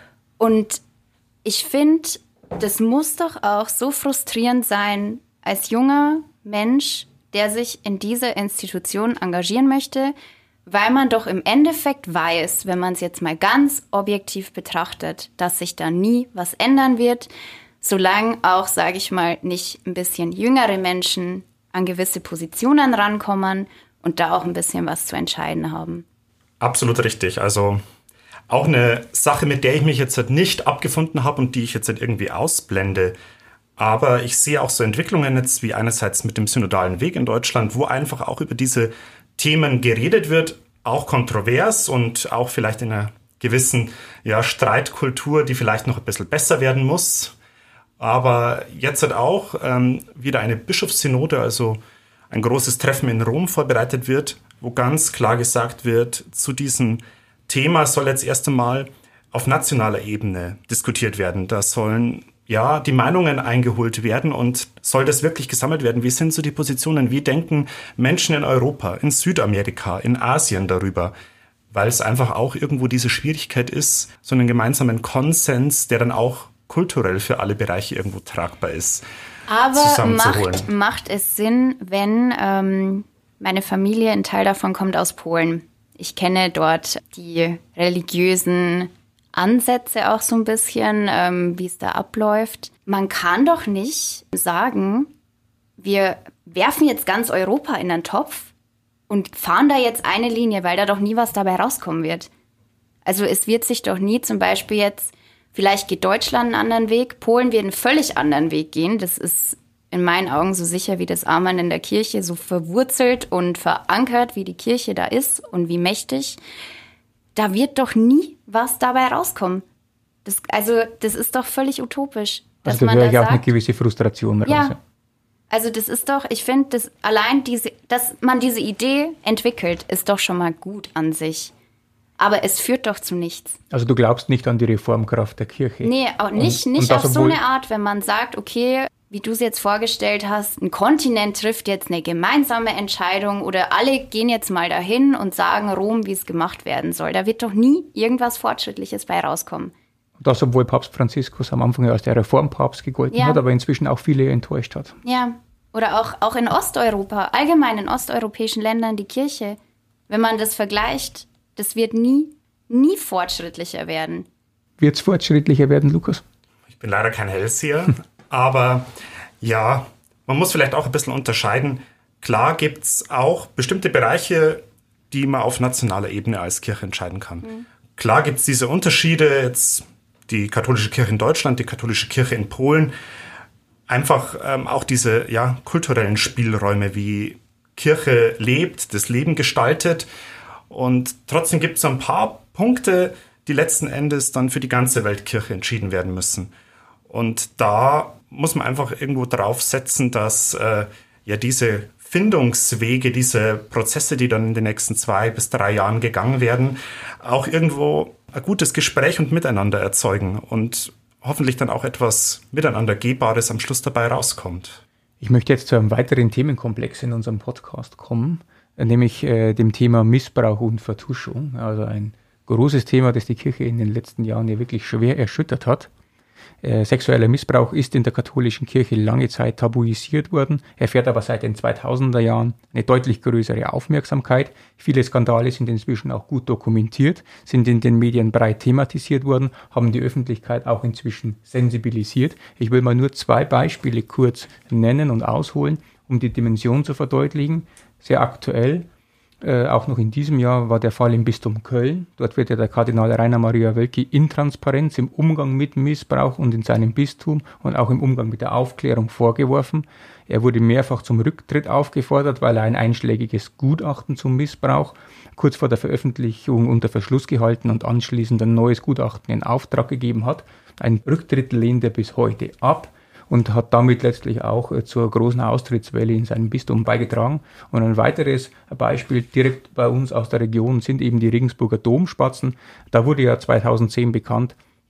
Und ich finde, das muss doch auch so frustrierend sein, als junger Mensch, der sich in dieser Institution engagieren möchte, weil man doch im Endeffekt weiß, wenn man es jetzt mal ganz objektiv betrachtet, dass sich da nie was ändern wird, solange auch, sage ich mal, nicht ein bisschen jüngere Menschen an gewisse Positionen rankommen und da auch ein bisschen was zu entscheiden haben. Absolut richtig. Also auch eine Sache, mit der ich mich jetzt halt nicht abgefunden habe und die ich jetzt halt irgendwie ausblende. Aber ich sehe auch so Entwicklungen jetzt wie einerseits mit dem synodalen Weg in Deutschland, wo einfach auch über diese Themen geredet wird, auch kontrovers und auch vielleicht in einer gewissen ja, Streitkultur, die vielleicht noch ein bisschen besser werden muss. Aber jetzt hat auch ähm, wieder eine Bischofssynode, also ein großes Treffen in Rom vorbereitet wird, wo ganz klar gesagt wird, zu diesem Thema soll jetzt erst einmal auf nationaler Ebene diskutiert werden. Da sollen ja die Meinungen eingeholt werden und soll das wirklich gesammelt werden. Wie sind so die Positionen? Wie denken Menschen in Europa, in Südamerika, in Asien darüber? Weil es einfach auch irgendwo diese Schwierigkeit ist, so einen gemeinsamen Konsens, der dann auch kulturell für alle Bereiche irgendwo tragbar ist, aber macht, macht es Sinn, wenn ähm, meine Familie, ein Teil davon kommt aus Polen. Ich kenne dort die religiösen Ansätze auch so ein bisschen, ähm, wie es da abläuft. Man kann doch nicht sagen, wir werfen jetzt ganz Europa in einen Topf und fahren da jetzt eine Linie, weil da doch nie was dabei rauskommen wird. Also es wird sich doch nie zum Beispiel jetzt, vielleicht geht Deutschland einen anderen Weg, Polen wird einen völlig anderen Weg gehen. Das ist in meinen Augen so sicher wie das Amen in der Kirche, so verwurzelt und verankert, wie die Kirche da ist und wie mächtig. Da wird doch nie was dabei rauskommen. Das, also das ist doch völlig utopisch. Dass also da man höre da ich auch sagt, eine gewisse Frustration raus. Ja, also das ist doch, ich finde, dass allein diese, dass man diese Idee entwickelt, ist doch schon mal gut an sich. Aber es führt doch zu nichts. Also du glaubst nicht an die Reformkraft der Kirche? Nee, auch nicht, und, nicht und auf so eine Art, wenn man sagt, okay, wie du es jetzt vorgestellt hast, ein Kontinent trifft jetzt eine gemeinsame Entscheidung oder alle gehen jetzt mal dahin und sagen Rom, wie es gemacht werden soll. Da wird doch nie irgendwas Fortschrittliches bei rauskommen. Das, obwohl Papst Franziskus am Anfang ja als der Reformpapst gegolten Ja. hat, aber inzwischen auch viele enttäuscht hat. Ja, oder auch, auch in Osteuropa, allgemein in osteuropäischen Ländern die Kirche. Wenn man das vergleicht, das wird nie, nie fortschrittlicher werden. Wird es fortschrittlicher werden, Lukas? Ich bin leider kein Hellseher, aber ja, man muss vielleicht auch ein bisschen unterscheiden. Klar gibt es auch bestimmte Bereiche, die man auf nationaler Ebene als Kirche entscheiden kann. Mhm. Klar gibt es diese Unterschiede, jetzt die katholische Kirche in Deutschland, die katholische Kirche in Polen, einfach ähm, auch diese ja, kulturellen Spielräume, wie Kirche lebt, das Leben gestaltet. Und trotzdem gibt es so ein paar Punkte, die letzten Endes dann für die ganze Weltkirche entschieden werden müssen. Und da muss man einfach irgendwo drauf setzen, dass äh, ja diese Findungswege, diese Prozesse, die dann in den nächsten zwei bis drei Jahren gegangen werden, auch irgendwo ein gutes Gespräch und Miteinander erzeugen und hoffentlich dann auch etwas Miteinander Gehbares am Schluss dabei rauskommt. Ich möchte jetzt zu einem weiteren Themenkomplex in unserem Podcast kommen, nämlich äh, dem Thema Missbrauch und Vertuschung. Also ein großes Thema, das die Kirche in den letzten Jahren ja wirklich schwer erschüttert hat. Äh, sexueller Missbrauch ist in der katholischen Kirche lange Zeit tabuisiert worden, erfährt aber seit den zweitausender Jahren eine deutlich größere Aufmerksamkeit. Viele Skandale sind inzwischen auch gut dokumentiert, sind in den Medien breit thematisiert worden, haben die Öffentlichkeit auch inzwischen sensibilisiert. Ich will mal nur zwei Beispiele kurz nennen und ausholen, um die Dimension zu verdeutlichen. Sehr aktuell, äh, auch noch in diesem Jahr, war der Fall im Bistum Köln. Dort wird ja der Kardinal Rainer Maria Wölki Intransparenz im Umgang mit Missbrauch und in seinem Bistum und auch im Umgang mit der Aufklärung vorgeworfen. Er wurde mehrfach zum Rücktritt aufgefordert, weil er ein einschlägiges Gutachten zum Missbrauch kurz vor der Veröffentlichung unter Verschluss gehalten und anschließend ein neues Gutachten in Auftrag gegeben hat. Ein Rücktritt lehnt er bis heute ab und hat damit letztlich auch äh, zur großen Austrittswelle in seinem Bistum beigetragen. Und ein weiteres Beispiel direkt bei uns aus der Region sind eben die Regensburger Domspatzen. Da wurde ja zweitausendzehn bekannt,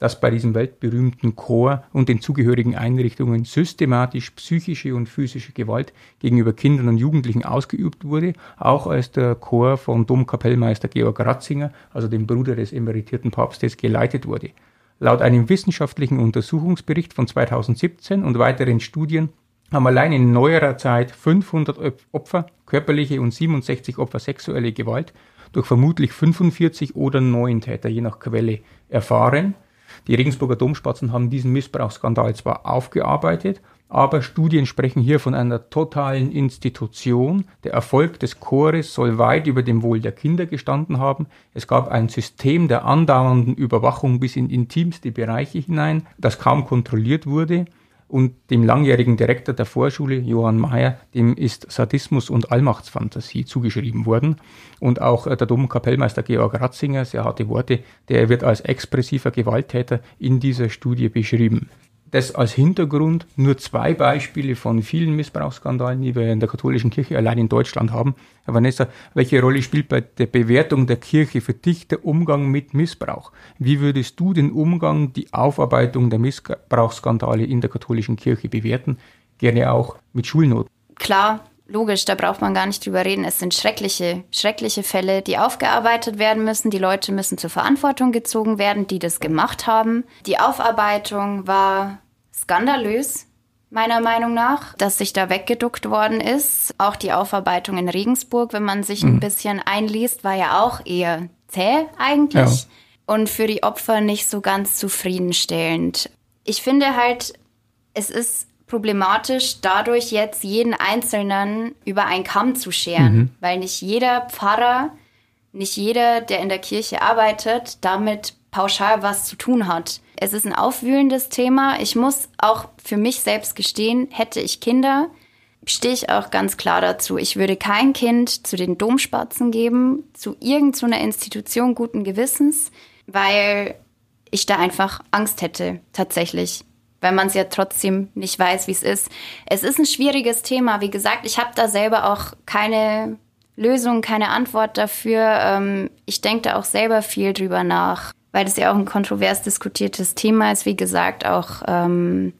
dass bei diesem weltberühmten Chor und den zugehörigen Einrichtungen systematisch psychische und physische Gewalt gegenüber Kindern und Jugendlichen ausgeübt wurde, auch als der Chor von Domkapellmeister Georg Ratzinger, also dem Bruder des emeritierten Papstes, geleitet wurde. Laut einem wissenschaftlichen Untersuchungsbericht von zweitausendsiebzehn und weiteren Studien haben allein in neuerer Zeit fünfhundert Opfer körperliche und siebenundsechzig Opfer sexuelle Gewalt durch vermutlich fünfundvierzig oder neun Täter, je nach Quelle, erfahren. Die Regensburger Domspatzen haben diesen Missbrauchsskandal zwar aufgearbeitet, aber Studien sprechen hier von einer totalen Institution. Der Erfolg des Chores soll weit über dem Wohl der Kinder gestanden haben. Es gab ein System der andauernden Überwachung bis in intimste Bereiche hinein, das kaum kontrolliert wurde. Und dem langjährigen Direktor der Vorschule, Johann Mayer, dem ist Sadismus und Allmachtsfantasie zugeschrieben worden. Und auch der Domkapellmeister Georg Ratzinger, sehr harte Worte, der wird als expressiver Gewalttäter in dieser Studie beschrieben. Das als Hintergrund nur zwei Beispiele von vielen Missbrauchsskandalen, die wir in der katholischen Kirche allein in Deutschland haben. Herr Vanessa, welche Rolle spielt bei der Bewertung der Kirche für dich der Umgang mit Missbrauch? Wie würdest du den Umgang, die Aufarbeitung der Missbrauchsskandale in der katholischen Kirche bewerten? Gerne auch mit Schulnoten. Klar, logisch, da braucht man gar nicht drüber reden. Es sind schreckliche, schreckliche Fälle, die aufgearbeitet werden müssen. Die Leute müssen zur Verantwortung gezogen werden, die das gemacht haben. Die Aufarbeitung war skandalös, meiner Meinung nach, dass sich da weggeduckt worden ist. Auch die Aufarbeitung in Regensburg, wenn man sich mhm. ein bisschen einliest, war ja auch eher zäh eigentlich. Ja. Und für die Opfer nicht so ganz zufriedenstellend. Ich finde halt, es ist problematisch, dadurch jetzt jeden Einzelnen über einen Kamm zu scheren. Mhm. Weil nicht jeder Pfarrer, nicht jeder, der in der Kirche arbeitet, damit pauschal was zu tun hat. Es ist ein aufwühlendes Thema. Ich muss auch für mich selbst gestehen, hätte ich Kinder, stehe ich auch ganz klar dazu. Ich würde kein Kind zu den Domspatzen geben, zu irgendeiner Institution guten Gewissens, weil ich da einfach Angst hätte, tatsächlich. Weil man es ja trotzdem nicht weiß, wie es ist. Es ist ein schwieriges Thema. Wie gesagt, ich habe da selber auch keine Lösung, keine Antwort dafür. Ich denke da auch selber viel drüber nach, weil das ja auch ein kontrovers diskutiertes Thema ist. Wie gesagt, auch ähm,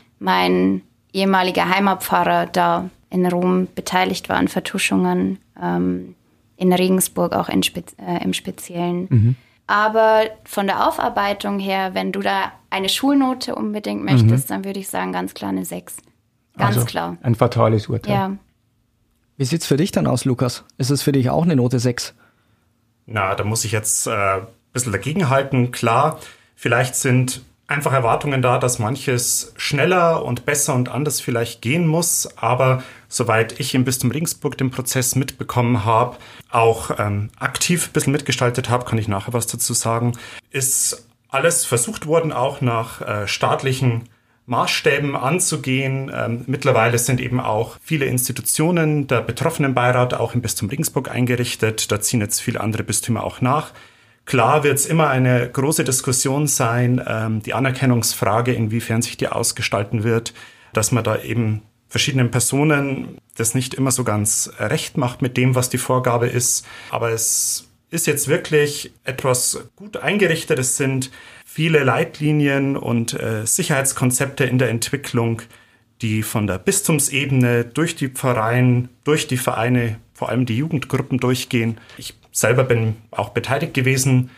mein ehemaliger Heimatpfarrer da in Rom beteiligt war an Vertuschungen, ähm, in Regensburg auch in Spe- äh, im Speziellen. Mhm. Aber von der Aufarbeitung her, wenn du da eine Schulnote unbedingt möchtest, mhm. dann würde ich sagen, ganz klar eine sechs. Ganz also klar. Ein fatales Urteil. Ja. Wie sieht's für dich dann aus, Lukas? Ist es für dich auch eine Note sechs? Na, da muss ich jetzt äh, ein bisschen dagegenhalten. Klar, vielleicht sind einfach Erwartungen da, dass manches schneller und besser und anders vielleicht gehen muss. Aber soweit ich im Bistum Regensburg den Prozess mitbekommen habe, auch ähm, aktiv ein bisschen mitgestaltet habe, kann ich nachher was dazu sagen, ist alles versucht worden, auch nach äh, staatlichen Maßstäben anzugehen. Ähm, mittlerweile sind eben auch viele Institutionen der Betroffenenbeirat auch im Bistum Regensburg eingerichtet. Da ziehen jetzt viele andere Bistümer auch nach. Klar wird es immer eine große Diskussion sein, ähm, die Anerkennungsfrage, inwiefern sich die ausgestalten wird, dass man da eben verschiedenen Personen das nicht immer so ganz recht macht mit dem, was die Vorgabe ist. Aber es ist jetzt wirklich etwas gut eingerichtet. Es sind viele Leitlinien und äh, Sicherheitskonzepte in der Entwicklung, die von der Bistumsebene durch die Pfarreien, durch die Vereine, vor allem die Jugendgruppen durchgehen. Ich selber bin auch beteiligt gewesen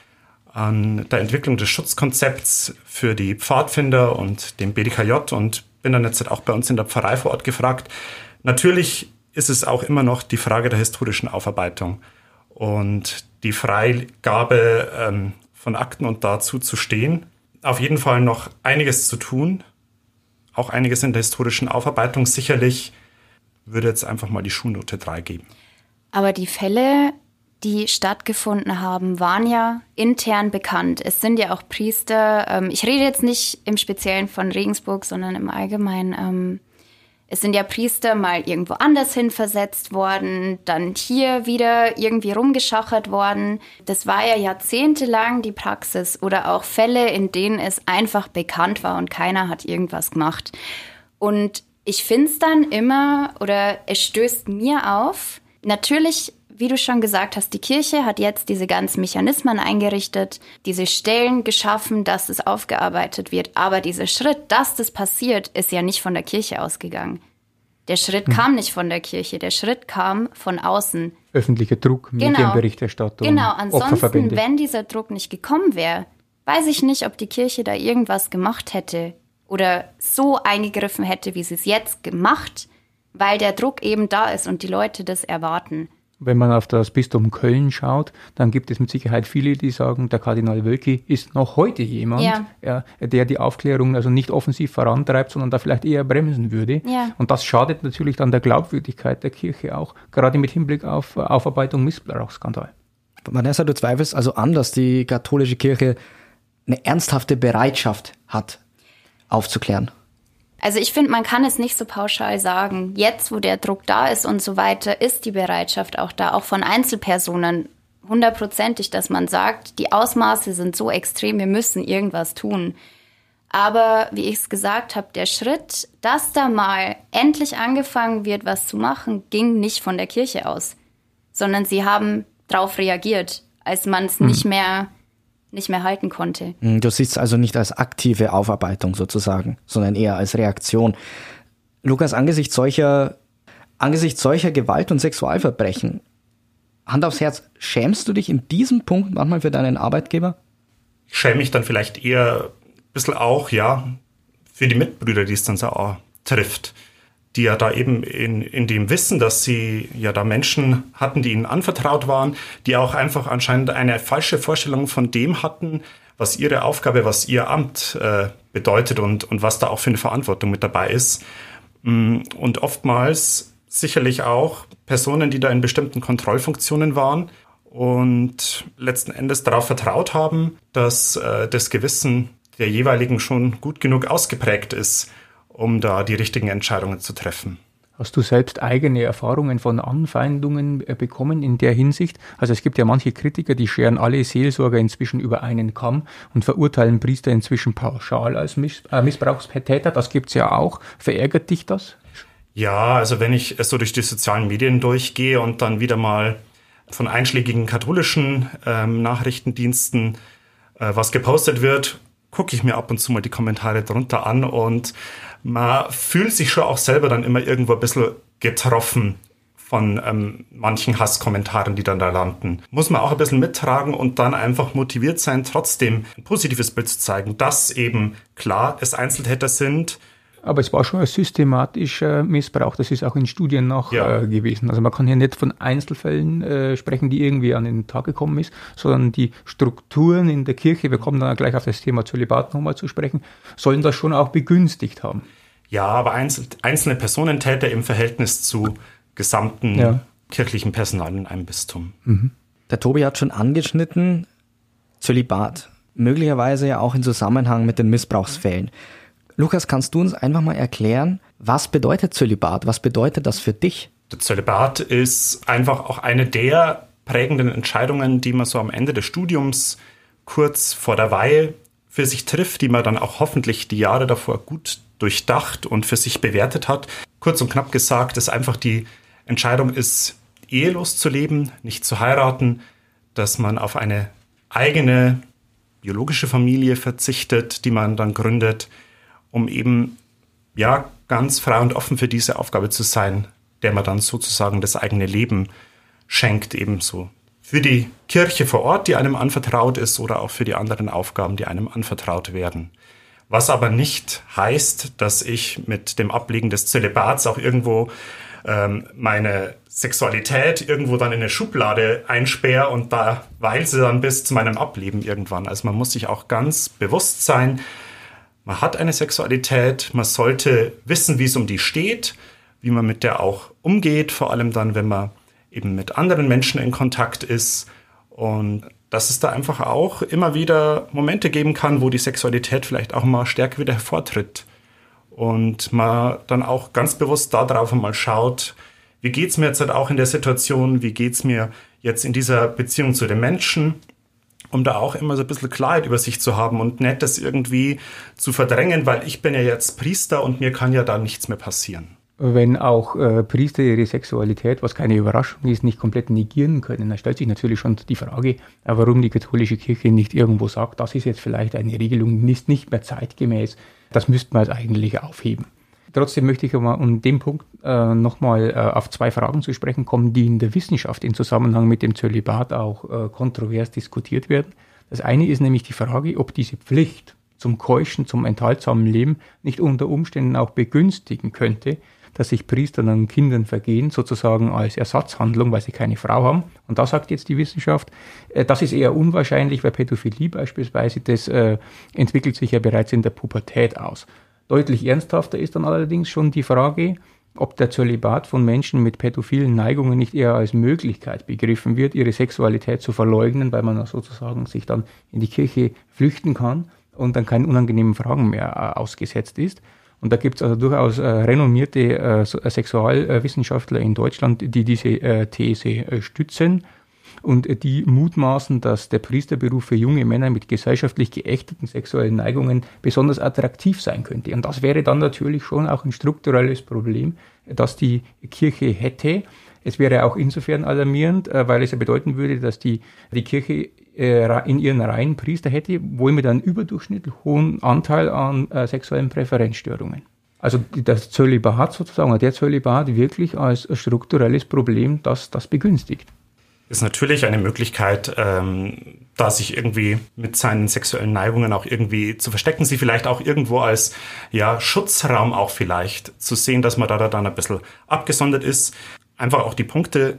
an der Entwicklung des Schutzkonzepts für die Pfadfinder und dem B D K J und bin dann jetzt auch bei uns in der Pfarrei vor Ort gefragt. Natürlich ist es auch immer noch die Frage der historischen Aufarbeitung und die Freigabe ähm, von Akten und dazu zu stehen. Auf jeden Fall noch einiges zu tun, auch einiges in der historischen Aufarbeitung. Sicherlich würde jetzt einfach mal die Schulnote drei geben. Aber die Fälle, die stattgefunden haben, waren ja intern bekannt. Es sind ja auch Priester, ähm, ich rede jetzt nicht im Speziellen von Regensburg, sondern im Allgemeinen. Ähm, es sind ja Priester mal irgendwo anders hin versetzt worden, dann hier wieder irgendwie rumgeschachert worden. Das war ja jahrzehntelang die Praxis oder auch Fälle, in denen es einfach bekannt war und keiner hat irgendwas gemacht. Und ich finde es dann immer, oder es stößt mir auf, natürlich wie du schon gesagt hast, die Kirche hat jetzt diese ganzen Mechanismen eingerichtet, diese Stellen geschaffen, dass es aufgearbeitet wird. Aber dieser Schritt, dass das passiert, ist ja nicht von der Kirche ausgegangen. Der Schritt hm. kam nicht von der Kirche, der Schritt kam von außen. Öffentlicher Druck, genau. Medienberichterstattung, Genau, ansonsten, Opferverbände. wenn dieser Druck nicht gekommen wäre, weiß ich nicht, ob die Kirche da irgendwas gemacht hätte oder so eingegriffen hätte, wie sie es jetzt gemacht, weil der Druck eben da ist und die Leute das erwarten. Wenn man auf das Bistum Köln schaut, dann gibt es mit Sicherheit viele, die sagen, der Kardinal Wölki ist noch heute jemand, ja. Ja, der die Aufklärung also nicht offensiv vorantreibt, sondern da vielleicht eher bremsen würde. Ja. Und das schadet natürlich dann der Glaubwürdigkeit der Kirche auch, gerade mit Hinblick auf Aufarbeitung Missbrauchsskandal. Vanessa, du zweifelst also an, dass die katholische Kirche eine ernsthafte Bereitschaft hat, aufzuklären? Also ich finde, man kann es nicht so pauschal sagen. Jetzt, wo der Druck da ist und so weiter, ist die Bereitschaft auch da, auch von Einzelpersonen hundertprozentig, dass man sagt, die Ausmaße sind so extrem, wir müssen irgendwas tun. Aber wie ich es gesagt habe, der Schritt, dass da mal endlich angefangen wird, was zu machen, ging nicht von der Kirche aus, sondern sie haben darauf reagiert, als man es hm. nicht mehr... nicht mehr halten konnte. Du siehst es also nicht als aktive Aufarbeitung sozusagen, sondern eher als Reaktion. Lukas, angesichts solcher, angesichts solcher Gewalt- und Sexualverbrechen, Hand aufs Herz, schämst du dich in diesem Punkt manchmal für deinen Arbeitgeber? Ich schäme mich dann vielleicht eher ein bisschen auch, ja, für die Mitbrüder, die es dann so auch trifft, die ja da eben in, in dem Wissen, dass sie ja da Menschen hatten, die ihnen anvertraut waren, die auch einfach anscheinend eine falsche Vorstellung von dem hatten, was ihre Aufgabe, was ihr Amt äh, bedeutet und, und was da auch für eine Verantwortung mit dabei ist. Und oftmals sicherlich auch Personen, die da in bestimmten Kontrollfunktionen waren und letzten Endes darauf vertraut haben, dass äh, das Gewissen der jeweiligen schon gut genug ausgeprägt ist, um da die richtigen Entscheidungen zu treffen. Hast du selbst eigene Erfahrungen von Anfeindungen bekommen in der Hinsicht? Also es gibt ja manche Kritiker, die scheren alle Seelsorger inzwischen über einen Kamm und verurteilen Priester inzwischen pauschal als Miss- äh, Missbrauchstäter. Das gibt's ja auch. Verärgert dich das? Ja, also wenn ich so durch die sozialen Medien durchgehe und dann wieder mal von einschlägigen katholischen ähm, Nachrichtendiensten äh, was gepostet wird, gucke ich mir ab und zu mal die Kommentare drunter an und man fühlt sich schon auch selber dann immer irgendwo ein bisschen getroffen von ähm, manchen Hasskommentaren, die dann da landen. Muss man auch ein bisschen mittragen und dann einfach motiviert sein, trotzdem ein positives Bild zu zeigen, dass eben klar es Einzeltäter sind. Aber es war schon ein systematischer Missbrauch, das ist auch in Studien nachgewiesen. Ja. Also man kann hier nicht von Einzelfällen äh, sprechen, die irgendwie an den Tag gekommen ist, sondern die Strukturen in der Kirche, wir kommen dann gleich auf das Thema Zölibat nochmal zu sprechen, sollen das schon auch begünstigt haben. Ja, aber einzel- einzelne Personentäter im Verhältnis zu gesamten ja. kirchlichen Personal in einem Bistum. Mhm. Der Tobi hat schon angeschnitten, Zölibat, möglicherweise ja auch in Zusammenhang mit den Missbrauchsfällen. Lukas, kannst du uns einfach mal erklären, was bedeutet Zölibat? Was bedeutet das für dich? Der Zölibat ist einfach auch eine der prägenden Entscheidungen, die man so am Ende des Studiums kurz vor der Weihe für sich trifft, die man dann auch hoffentlich die Jahre davor gut durchdacht und für sich bewertet hat. Kurz und knapp gesagt, dass einfach die Entscheidung ist, ehelos zu leben, nicht zu heiraten, dass man auf eine eigene biologische Familie verzichtet, die man dann gründet, um eben ja ganz frei und offen für diese Aufgabe zu sein, der man dann sozusagen das eigene Leben schenkt, ebenso für die Kirche vor Ort, die einem anvertraut ist, oder auch für die anderen Aufgaben, die einem anvertraut werden. Was aber nicht heißt, dass ich mit dem Ablegen des Zölibats auch irgendwo ähm, meine Sexualität irgendwo dann in eine Schublade einsperre und da weilt sie dann bis zu meinem Ableben irgendwann. Also man muss sich auch ganz bewusst sein, man hat eine Sexualität, man sollte wissen, wie es um die steht, wie man mit der auch umgeht, vor allem dann, wenn man eben mit anderen Menschen in Kontakt ist, und dass es da einfach auch immer wieder Momente geben kann, wo die Sexualität vielleicht auch mal stärker wieder hervortritt und man dann auch ganz bewusst darauf einmal schaut, wie geht's mir jetzt halt auch in der Situation, wie geht's mir jetzt in dieser Beziehung zu den Menschen, um da auch immer so ein bisschen Klarheit über sich zu haben und nicht das irgendwie zu verdrängen, weil ich bin ja jetzt Priester und mir kann ja da nichts mehr passieren. wenn auch äh, Priester ihre Sexualität, was keine Überraschung ist, nicht komplett negieren können, dann stellt sich natürlich schon die Frage, warum die katholische Kirche nicht irgendwo sagt, das ist jetzt vielleicht eine Regelung, die ist nicht mehr zeitgemäß, das müsste man jetzt eigentlich aufheben. Trotzdem möchte ich aber um den Punkt äh, nochmal äh, auf zwei Fragen zu sprechen kommen, die in der Wissenschaft im Zusammenhang mit dem Zölibat auch äh, kontrovers diskutiert werden. Das eine ist nämlich die Frage, ob diese Pflicht zum keuschen, zum enthaltsamen Leben nicht unter Umständen auch begünstigen könnte, dass sich Priester an Kindern vergehen, sozusagen als Ersatzhandlung, weil sie keine Frau haben. Und da sagt jetzt die Wissenschaft, äh, das ist eher unwahrscheinlich, weil Pädophilie beispielsweise, das äh, entwickelt sich ja bereits in der Pubertät aus. Deutlich ernsthafter ist dann allerdings schon die Frage, ob der Zölibat von Menschen mit pädophilen Neigungen nicht eher als Möglichkeit begriffen wird, ihre Sexualität zu verleugnen, weil man sozusagen sich dann in die Kirche flüchten kann und dann keinen unangenehmen Fragen mehr äh, ausgesetzt ist. Und da gibt es also durchaus äh, renommierte äh, Sexualwissenschaftler in Deutschland, die diese äh, These äh, stützen und äh, die mutmaßen, dass der Priesterberuf für junge Männer mit gesellschaftlich geächteten sexuellen Neigungen besonders attraktiv sein könnte. Und das wäre dann natürlich schon auch ein strukturelles Problem, das die Kirche hätte. Es wäre auch insofern alarmierend, äh, weil es ja bedeuten würde, dass die, die Kirche in ihren Reihen Priester hätte, wohl mit einem überdurchschnittlich hohen Anteil an äh, sexuellen Präferenzstörungen. Also das Zölibat sozusagen, der Zölibat wirklich als strukturelles Problem, das das begünstigt. Ist natürlich eine Möglichkeit, ähm, da sich irgendwie mit seinen sexuellen Neigungen auch irgendwie zu verstecken, sie vielleicht auch irgendwo als ja, Schutzraum auch vielleicht zu sehen, dass man da, da dann ein bisschen abgesondert ist. Einfach auch die Punkte,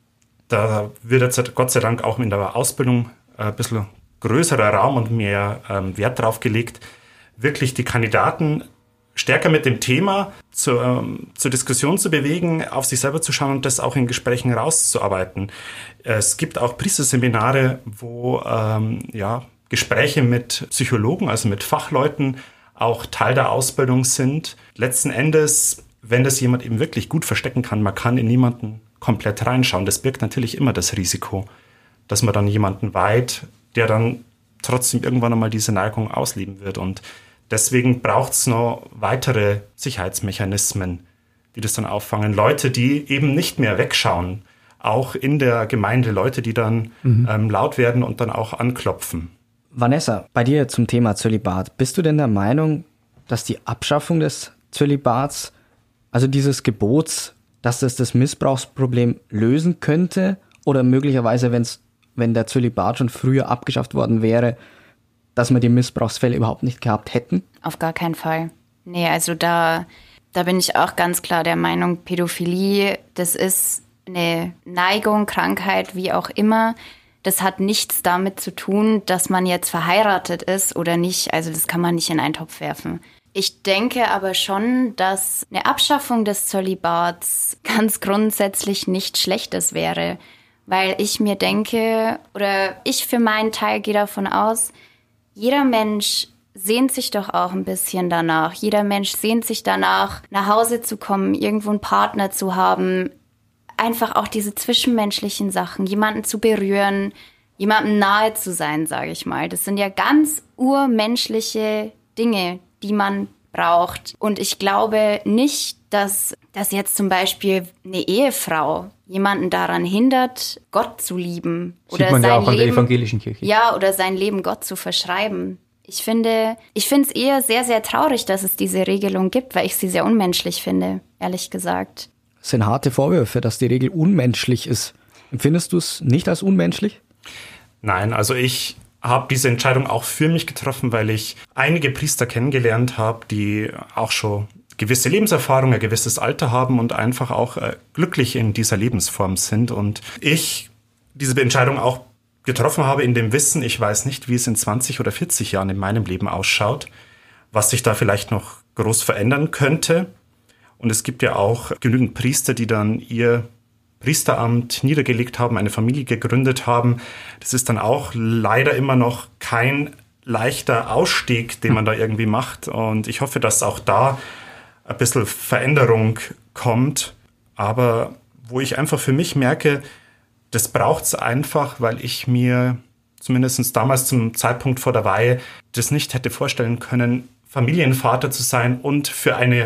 da wird jetzt Gott sei Dank auch in der Ausbildung ein bisschen größerer Raum und mehr ähm, Wert drauf gelegt, wirklich die Kandidaten stärker mit dem Thema zu, ähm, zur Diskussion zu bewegen, auf sich selber zu schauen und das auch in Gesprächen rauszuarbeiten. Es gibt auch Priesterseminare, wo ähm, ja, Gespräche mit Psychologen, also mit Fachleuten, auch Teil der Ausbildung sind. Letzten Endes, wenn das jemand eben wirklich gut verstecken kann, man kann in niemanden komplett reinschauen. Das birgt natürlich immer das Risiko, dass man dann jemanden weiht, der dann trotzdem irgendwann einmal diese Neigung ausleben wird. Und deswegen braucht es noch weitere Sicherheitsmechanismen, die das dann auffangen. Leute, die eben nicht mehr wegschauen, auch in der Gemeinde, Leute, die dann mhm. ähm, laut werden und dann auch anklopfen. Vanessa, bei dir zum Thema Zölibat. Bist du denn der Meinung, dass die Abschaffung des Zölibats, also dieses Gebots, dass das das Missbrauchsproblem lösen könnte oder möglicherweise, wenn's, wenn der Zölibat schon früher abgeschafft worden wäre, dass wir die Missbrauchsfälle überhaupt nicht gehabt hätten? Auf gar keinen Fall. Nee, also da, da bin ich auch ganz klar der Meinung, Pädophilie, das ist eine Neigung, Krankheit, wie auch immer. Das hat nichts damit zu tun, dass man jetzt verheiratet ist oder nicht. Also das kann man nicht in einen Topf werfen. Ich denke aber schon, dass eine Abschaffung des Zölibats ganz grundsätzlich nichts Schlechtes wäre. Weil ich mir denke, oder ich für meinen Teil gehe davon aus, jeder Mensch sehnt sich doch auch ein bisschen danach. Jeder Mensch sehnt sich danach, nach Hause zu kommen, irgendwo einen Partner zu haben. Einfach auch diese zwischenmenschlichen Sachen, jemanden zu berühren, jemandem nahe zu sein, sage ich mal. Das sind ja ganz urmenschliche Dinge, die man braucht. Und ich glaube nicht, dass, dass jetzt zum Beispiel eine Ehefrau jemanden daran hindert, Gott zu lieben. Oder sieht man sein ja auch an Leben, der evangelischen Kirche. Ja, oder sein Leben Gott zu verschreiben. Ich finde, ich finde es eher sehr, sehr traurig, dass es diese Regelung gibt, weil ich sie sehr unmenschlich finde, ehrlich gesagt. Das sind harte Vorwürfe, dass die Regel unmenschlich ist. Empfindest du es nicht als unmenschlich? Nein, also ich habe diese Entscheidung auch für mich getroffen, weil ich einige Priester kennengelernt habe, die auch schon gewisse Lebenserfahrung, ein gewisses Alter haben und einfach auch äh, glücklich in dieser Lebensform sind. Und ich diese Entscheidung auch getroffen habe in dem Wissen, ich weiß nicht, wie es in zwanzig oder vierzig Jahren in meinem Leben ausschaut, was sich da vielleicht noch groß verändern könnte. Und es gibt ja auch genügend Priester, die dann ihr Priesteramt niedergelegt haben, eine Familie gegründet haben. Das ist dann auch leider immer noch kein leichter Ausstieg, den man da irgendwie macht. Und ich hoffe, dass auch da ein bisschen Veränderung kommt. Aber wo ich einfach für mich merke, das braucht es einfach, weil ich mir zumindest damals zum Zeitpunkt vor der Weihe das nicht hätte vorstellen können, Familienvater zu sein und für eine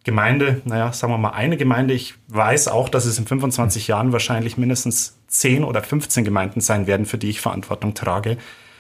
Gemeinde, naja, sagen wir mal eine Gemeinde. Ich weiß auch, dass es in fünfundzwanzig Jahren wahrscheinlich mindestens zehn oder fünfzehn Gemeinden sein werden, für die ich Verantwortung trage.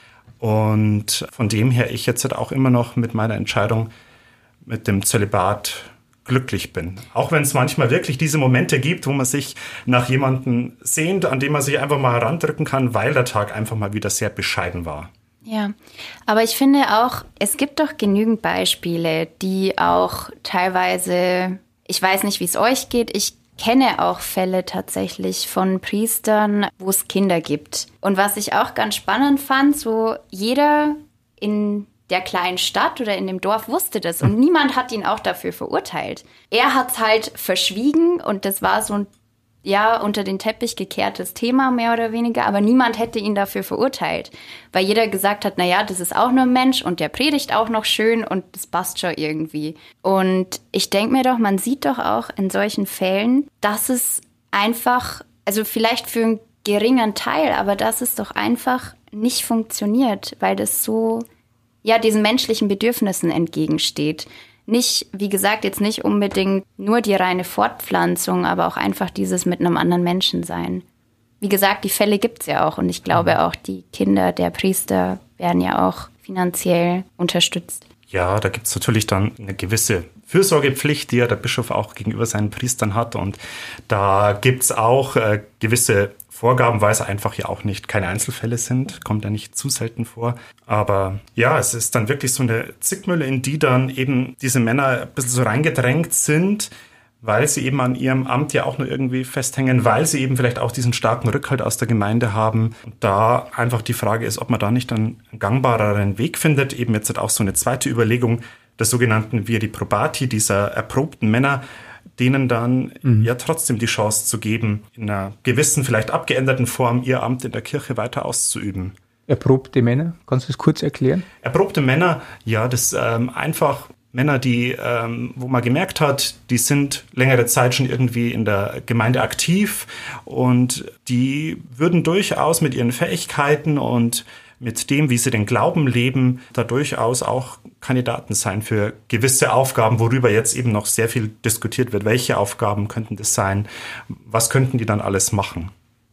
Und von dem her ich jetzt auch immer noch mit meiner Entscheidung mit dem Zölibat glücklich bin. Auch wenn es manchmal wirklich diese Momente gibt, wo man sich nach jemandem sehnt, an dem man sich einfach mal herandrücken kann, weil der Tag einfach mal wieder sehr bescheiden war. Ja, aber ich finde auch, es gibt doch genügend Beispiele, die auch teilweise, ich weiß nicht, wie es euch geht, ich kenne auch Fälle tatsächlich von Priestern, wo es Kinder gibt. Und was ich auch ganz spannend fand, so jeder in der kleinen Stadt oder in dem Dorf wusste das und niemand hat ihn auch dafür verurteilt. Er hat es halt verschwiegen und das war so ein ja, unter den Teppich gekehrtes Thema, mehr oder weniger, aber niemand hätte ihn dafür verurteilt, weil jeder gesagt hat, naja, das ist auch nur ein Mensch und der predigt auch noch schön und das passt schon irgendwie. Und ich denke mir doch, man sieht doch auch in solchen Fällen, dass es einfach, also vielleicht für einen geringen Teil, aber dass es doch einfach nicht funktioniert, weil das so, ja, diesen menschlichen Bedürfnissen entgegensteht. Nicht, wie gesagt, jetzt nicht unbedingt nur die reine Fortpflanzung, aber auch einfach dieses mit einem anderen Menschen sein. Wie gesagt, die Fälle gibt's ja auch und ich glaube auch, die Kinder der Priester werden ja auch finanziell unterstützt. Ja, da gibt's natürlich dann eine gewisse Fürsorgepflicht, die ja der Bischof auch gegenüber seinen Priestern hat. Und da gibt's auch äh, gewisse Vorgaben, weil es einfach ja auch nicht keine Einzelfälle sind, kommt ja nicht zu selten vor. Aber ja, es ist dann wirklich so eine Zickmühle, in die dann eben diese Männer ein bisschen so reingedrängt sind, weil sie eben an ihrem Amt ja auch nur irgendwie festhängen, weil sie eben vielleicht auch diesen starken Rückhalt aus der Gemeinde haben. Und da einfach die Frage ist, ob man da nicht einen gangbareren Weg findet. Eben jetzt auch so eine zweite Überlegung der sogenannten Viri Probati, dieser erprobten Männer, denen dann mhm. ja trotzdem die Chance zu geben, in einer gewissen, vielleicht abgeänderten Form ihr Amt in der Kirche weiter auszuüben. Erprobte Männer, kannst du das kurz erklären? Erprobte Männer, ja, das ähm, einfach Männer, die, ähm, wo man gemerkt hat, die sind längere Zeit schon irgendwie in der Gemeinde aktiv und die würden durchaus mit ihren Fähigkeiten und mit dem, wie sie den Glauben leben, da durchaus auch Kandidaten sein für gewisse Aufgaben, worüber jetzt eben noch sehr viel diskutiert wird. Welche Aufgaben könnten das sein? Was könnten die dann alles machen?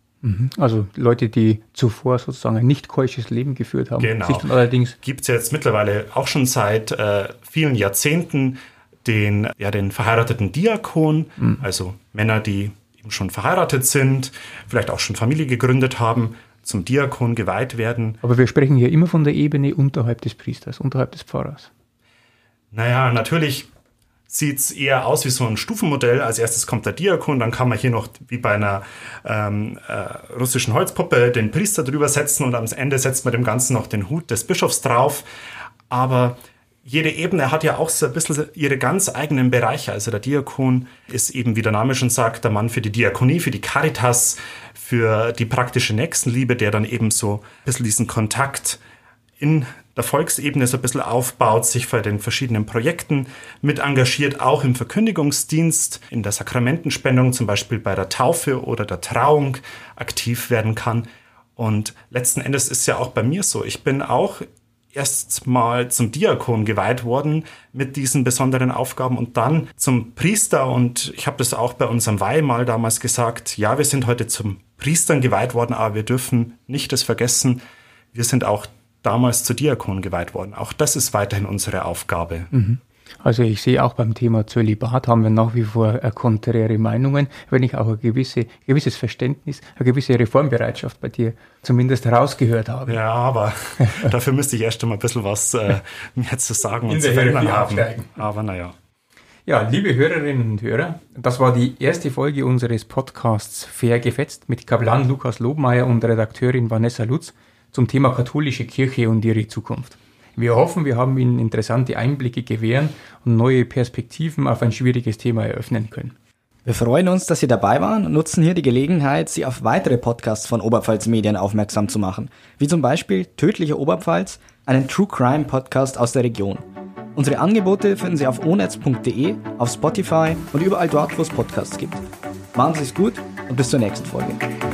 Also Leute, die zuvor sozusagen ein nicht keusches Leben geführt haben. Genau. Sich dann allerdings gibt es jetzt mittlerweile auch schon seit äh, vielen Jahrzehnten den, ja, den verheirateten Diakon, mhm. also Männer, die eben schon verheiratet sind, vielleicht auch schon Familie gegründet haben, zum Diakon geweiht werden. Aber wir sprechen hier immer von der Ebene unterhalb des Priesters, unterhalb des Pfarrers. Naja, natürlich sieht es eher aus wie so ein Stufenmodell. Als erstes kommt der Diakon, dann kann man hier noch wie bei einer ähm, äh, russischen Holzpuppe den Priester drüber setzen und am Ende setzt man dem Ganzen noch den Hut des Bischofs drauf. Aber jede Ebene hat ja auch so ein bisschen ihre ganz eigenen Bereiche. Also der Diakon ist eben, wie der Name schon sagt, der Mann für die Diakonie, für die Caritas, für die praktische Nächstenliebe, der dann eben so ein bisschen diesen Kontakt in der Volksebene so ein bisschen aufbaut, sich bei den verschiedenen Projekten mit engagiert, auch im Verkündigungsdienst, in der Sakramentenspendung, zum Beispiel bei der Taufe oder der Trauung aktiv werden kann. Und letzten Endes ist ja auch bei mir so, ich bin auch erst mal zum Diakon geweiht worden mit diesen besonderen Aufgaben und dann zum Priester. Und ich habe das auch bei unserem Weihmahl damals gesagt, ja, wir sind heute zum Priestern geweiht worden, aber wir dürfen nicht das vergessen, wir sind auch damals zu Diakon geweiht worden. Auch das ist weiterhin unsere Aufgabe. Mhm. Also ich sehe auch beim Thema Zölibat haben wir nach wie vor konträre Meinungen, wenn ich auch ein gewisse, gewisses Verständnis, eine gewisse Reformbereitschaft bei dir zumindest rausgehört habe. Ja, aber dafür müsste ich erst einmal ein bisschen was äh, mehr zu sagen und zu verändern haben. Aber naja. Ja, liebe Hörerinnen und Hörer, das war die erste Folge unseres Podcasts Fair gefetzt mit Kaplan Lukas Lobmeier und Redakteurin Vanessa Lutz zum Thema katholische Kirche und ihre Zukunft. Wir hoffen, wir haben Ihnen interessante Einblicke gewähren und neue Perspektiven auf ein schwieriges Thema eröffnen können. Wir freuen uns, dass Sie dabei waren und nutzen hier die Gelegenheit, Sie auf weitere Podcasts von Oberpfalz Medien aufmerksam zu machen, wie zum Beispiel Tödliche Oberpfalz, einen True Crime Podcast aus der Region. Unsere Angebote finden Sie auf onetz punkt de, auf Spotify und überall dort, wo es Podcasts gibt. Machen Sie es gut und bis zur nächsten Folge.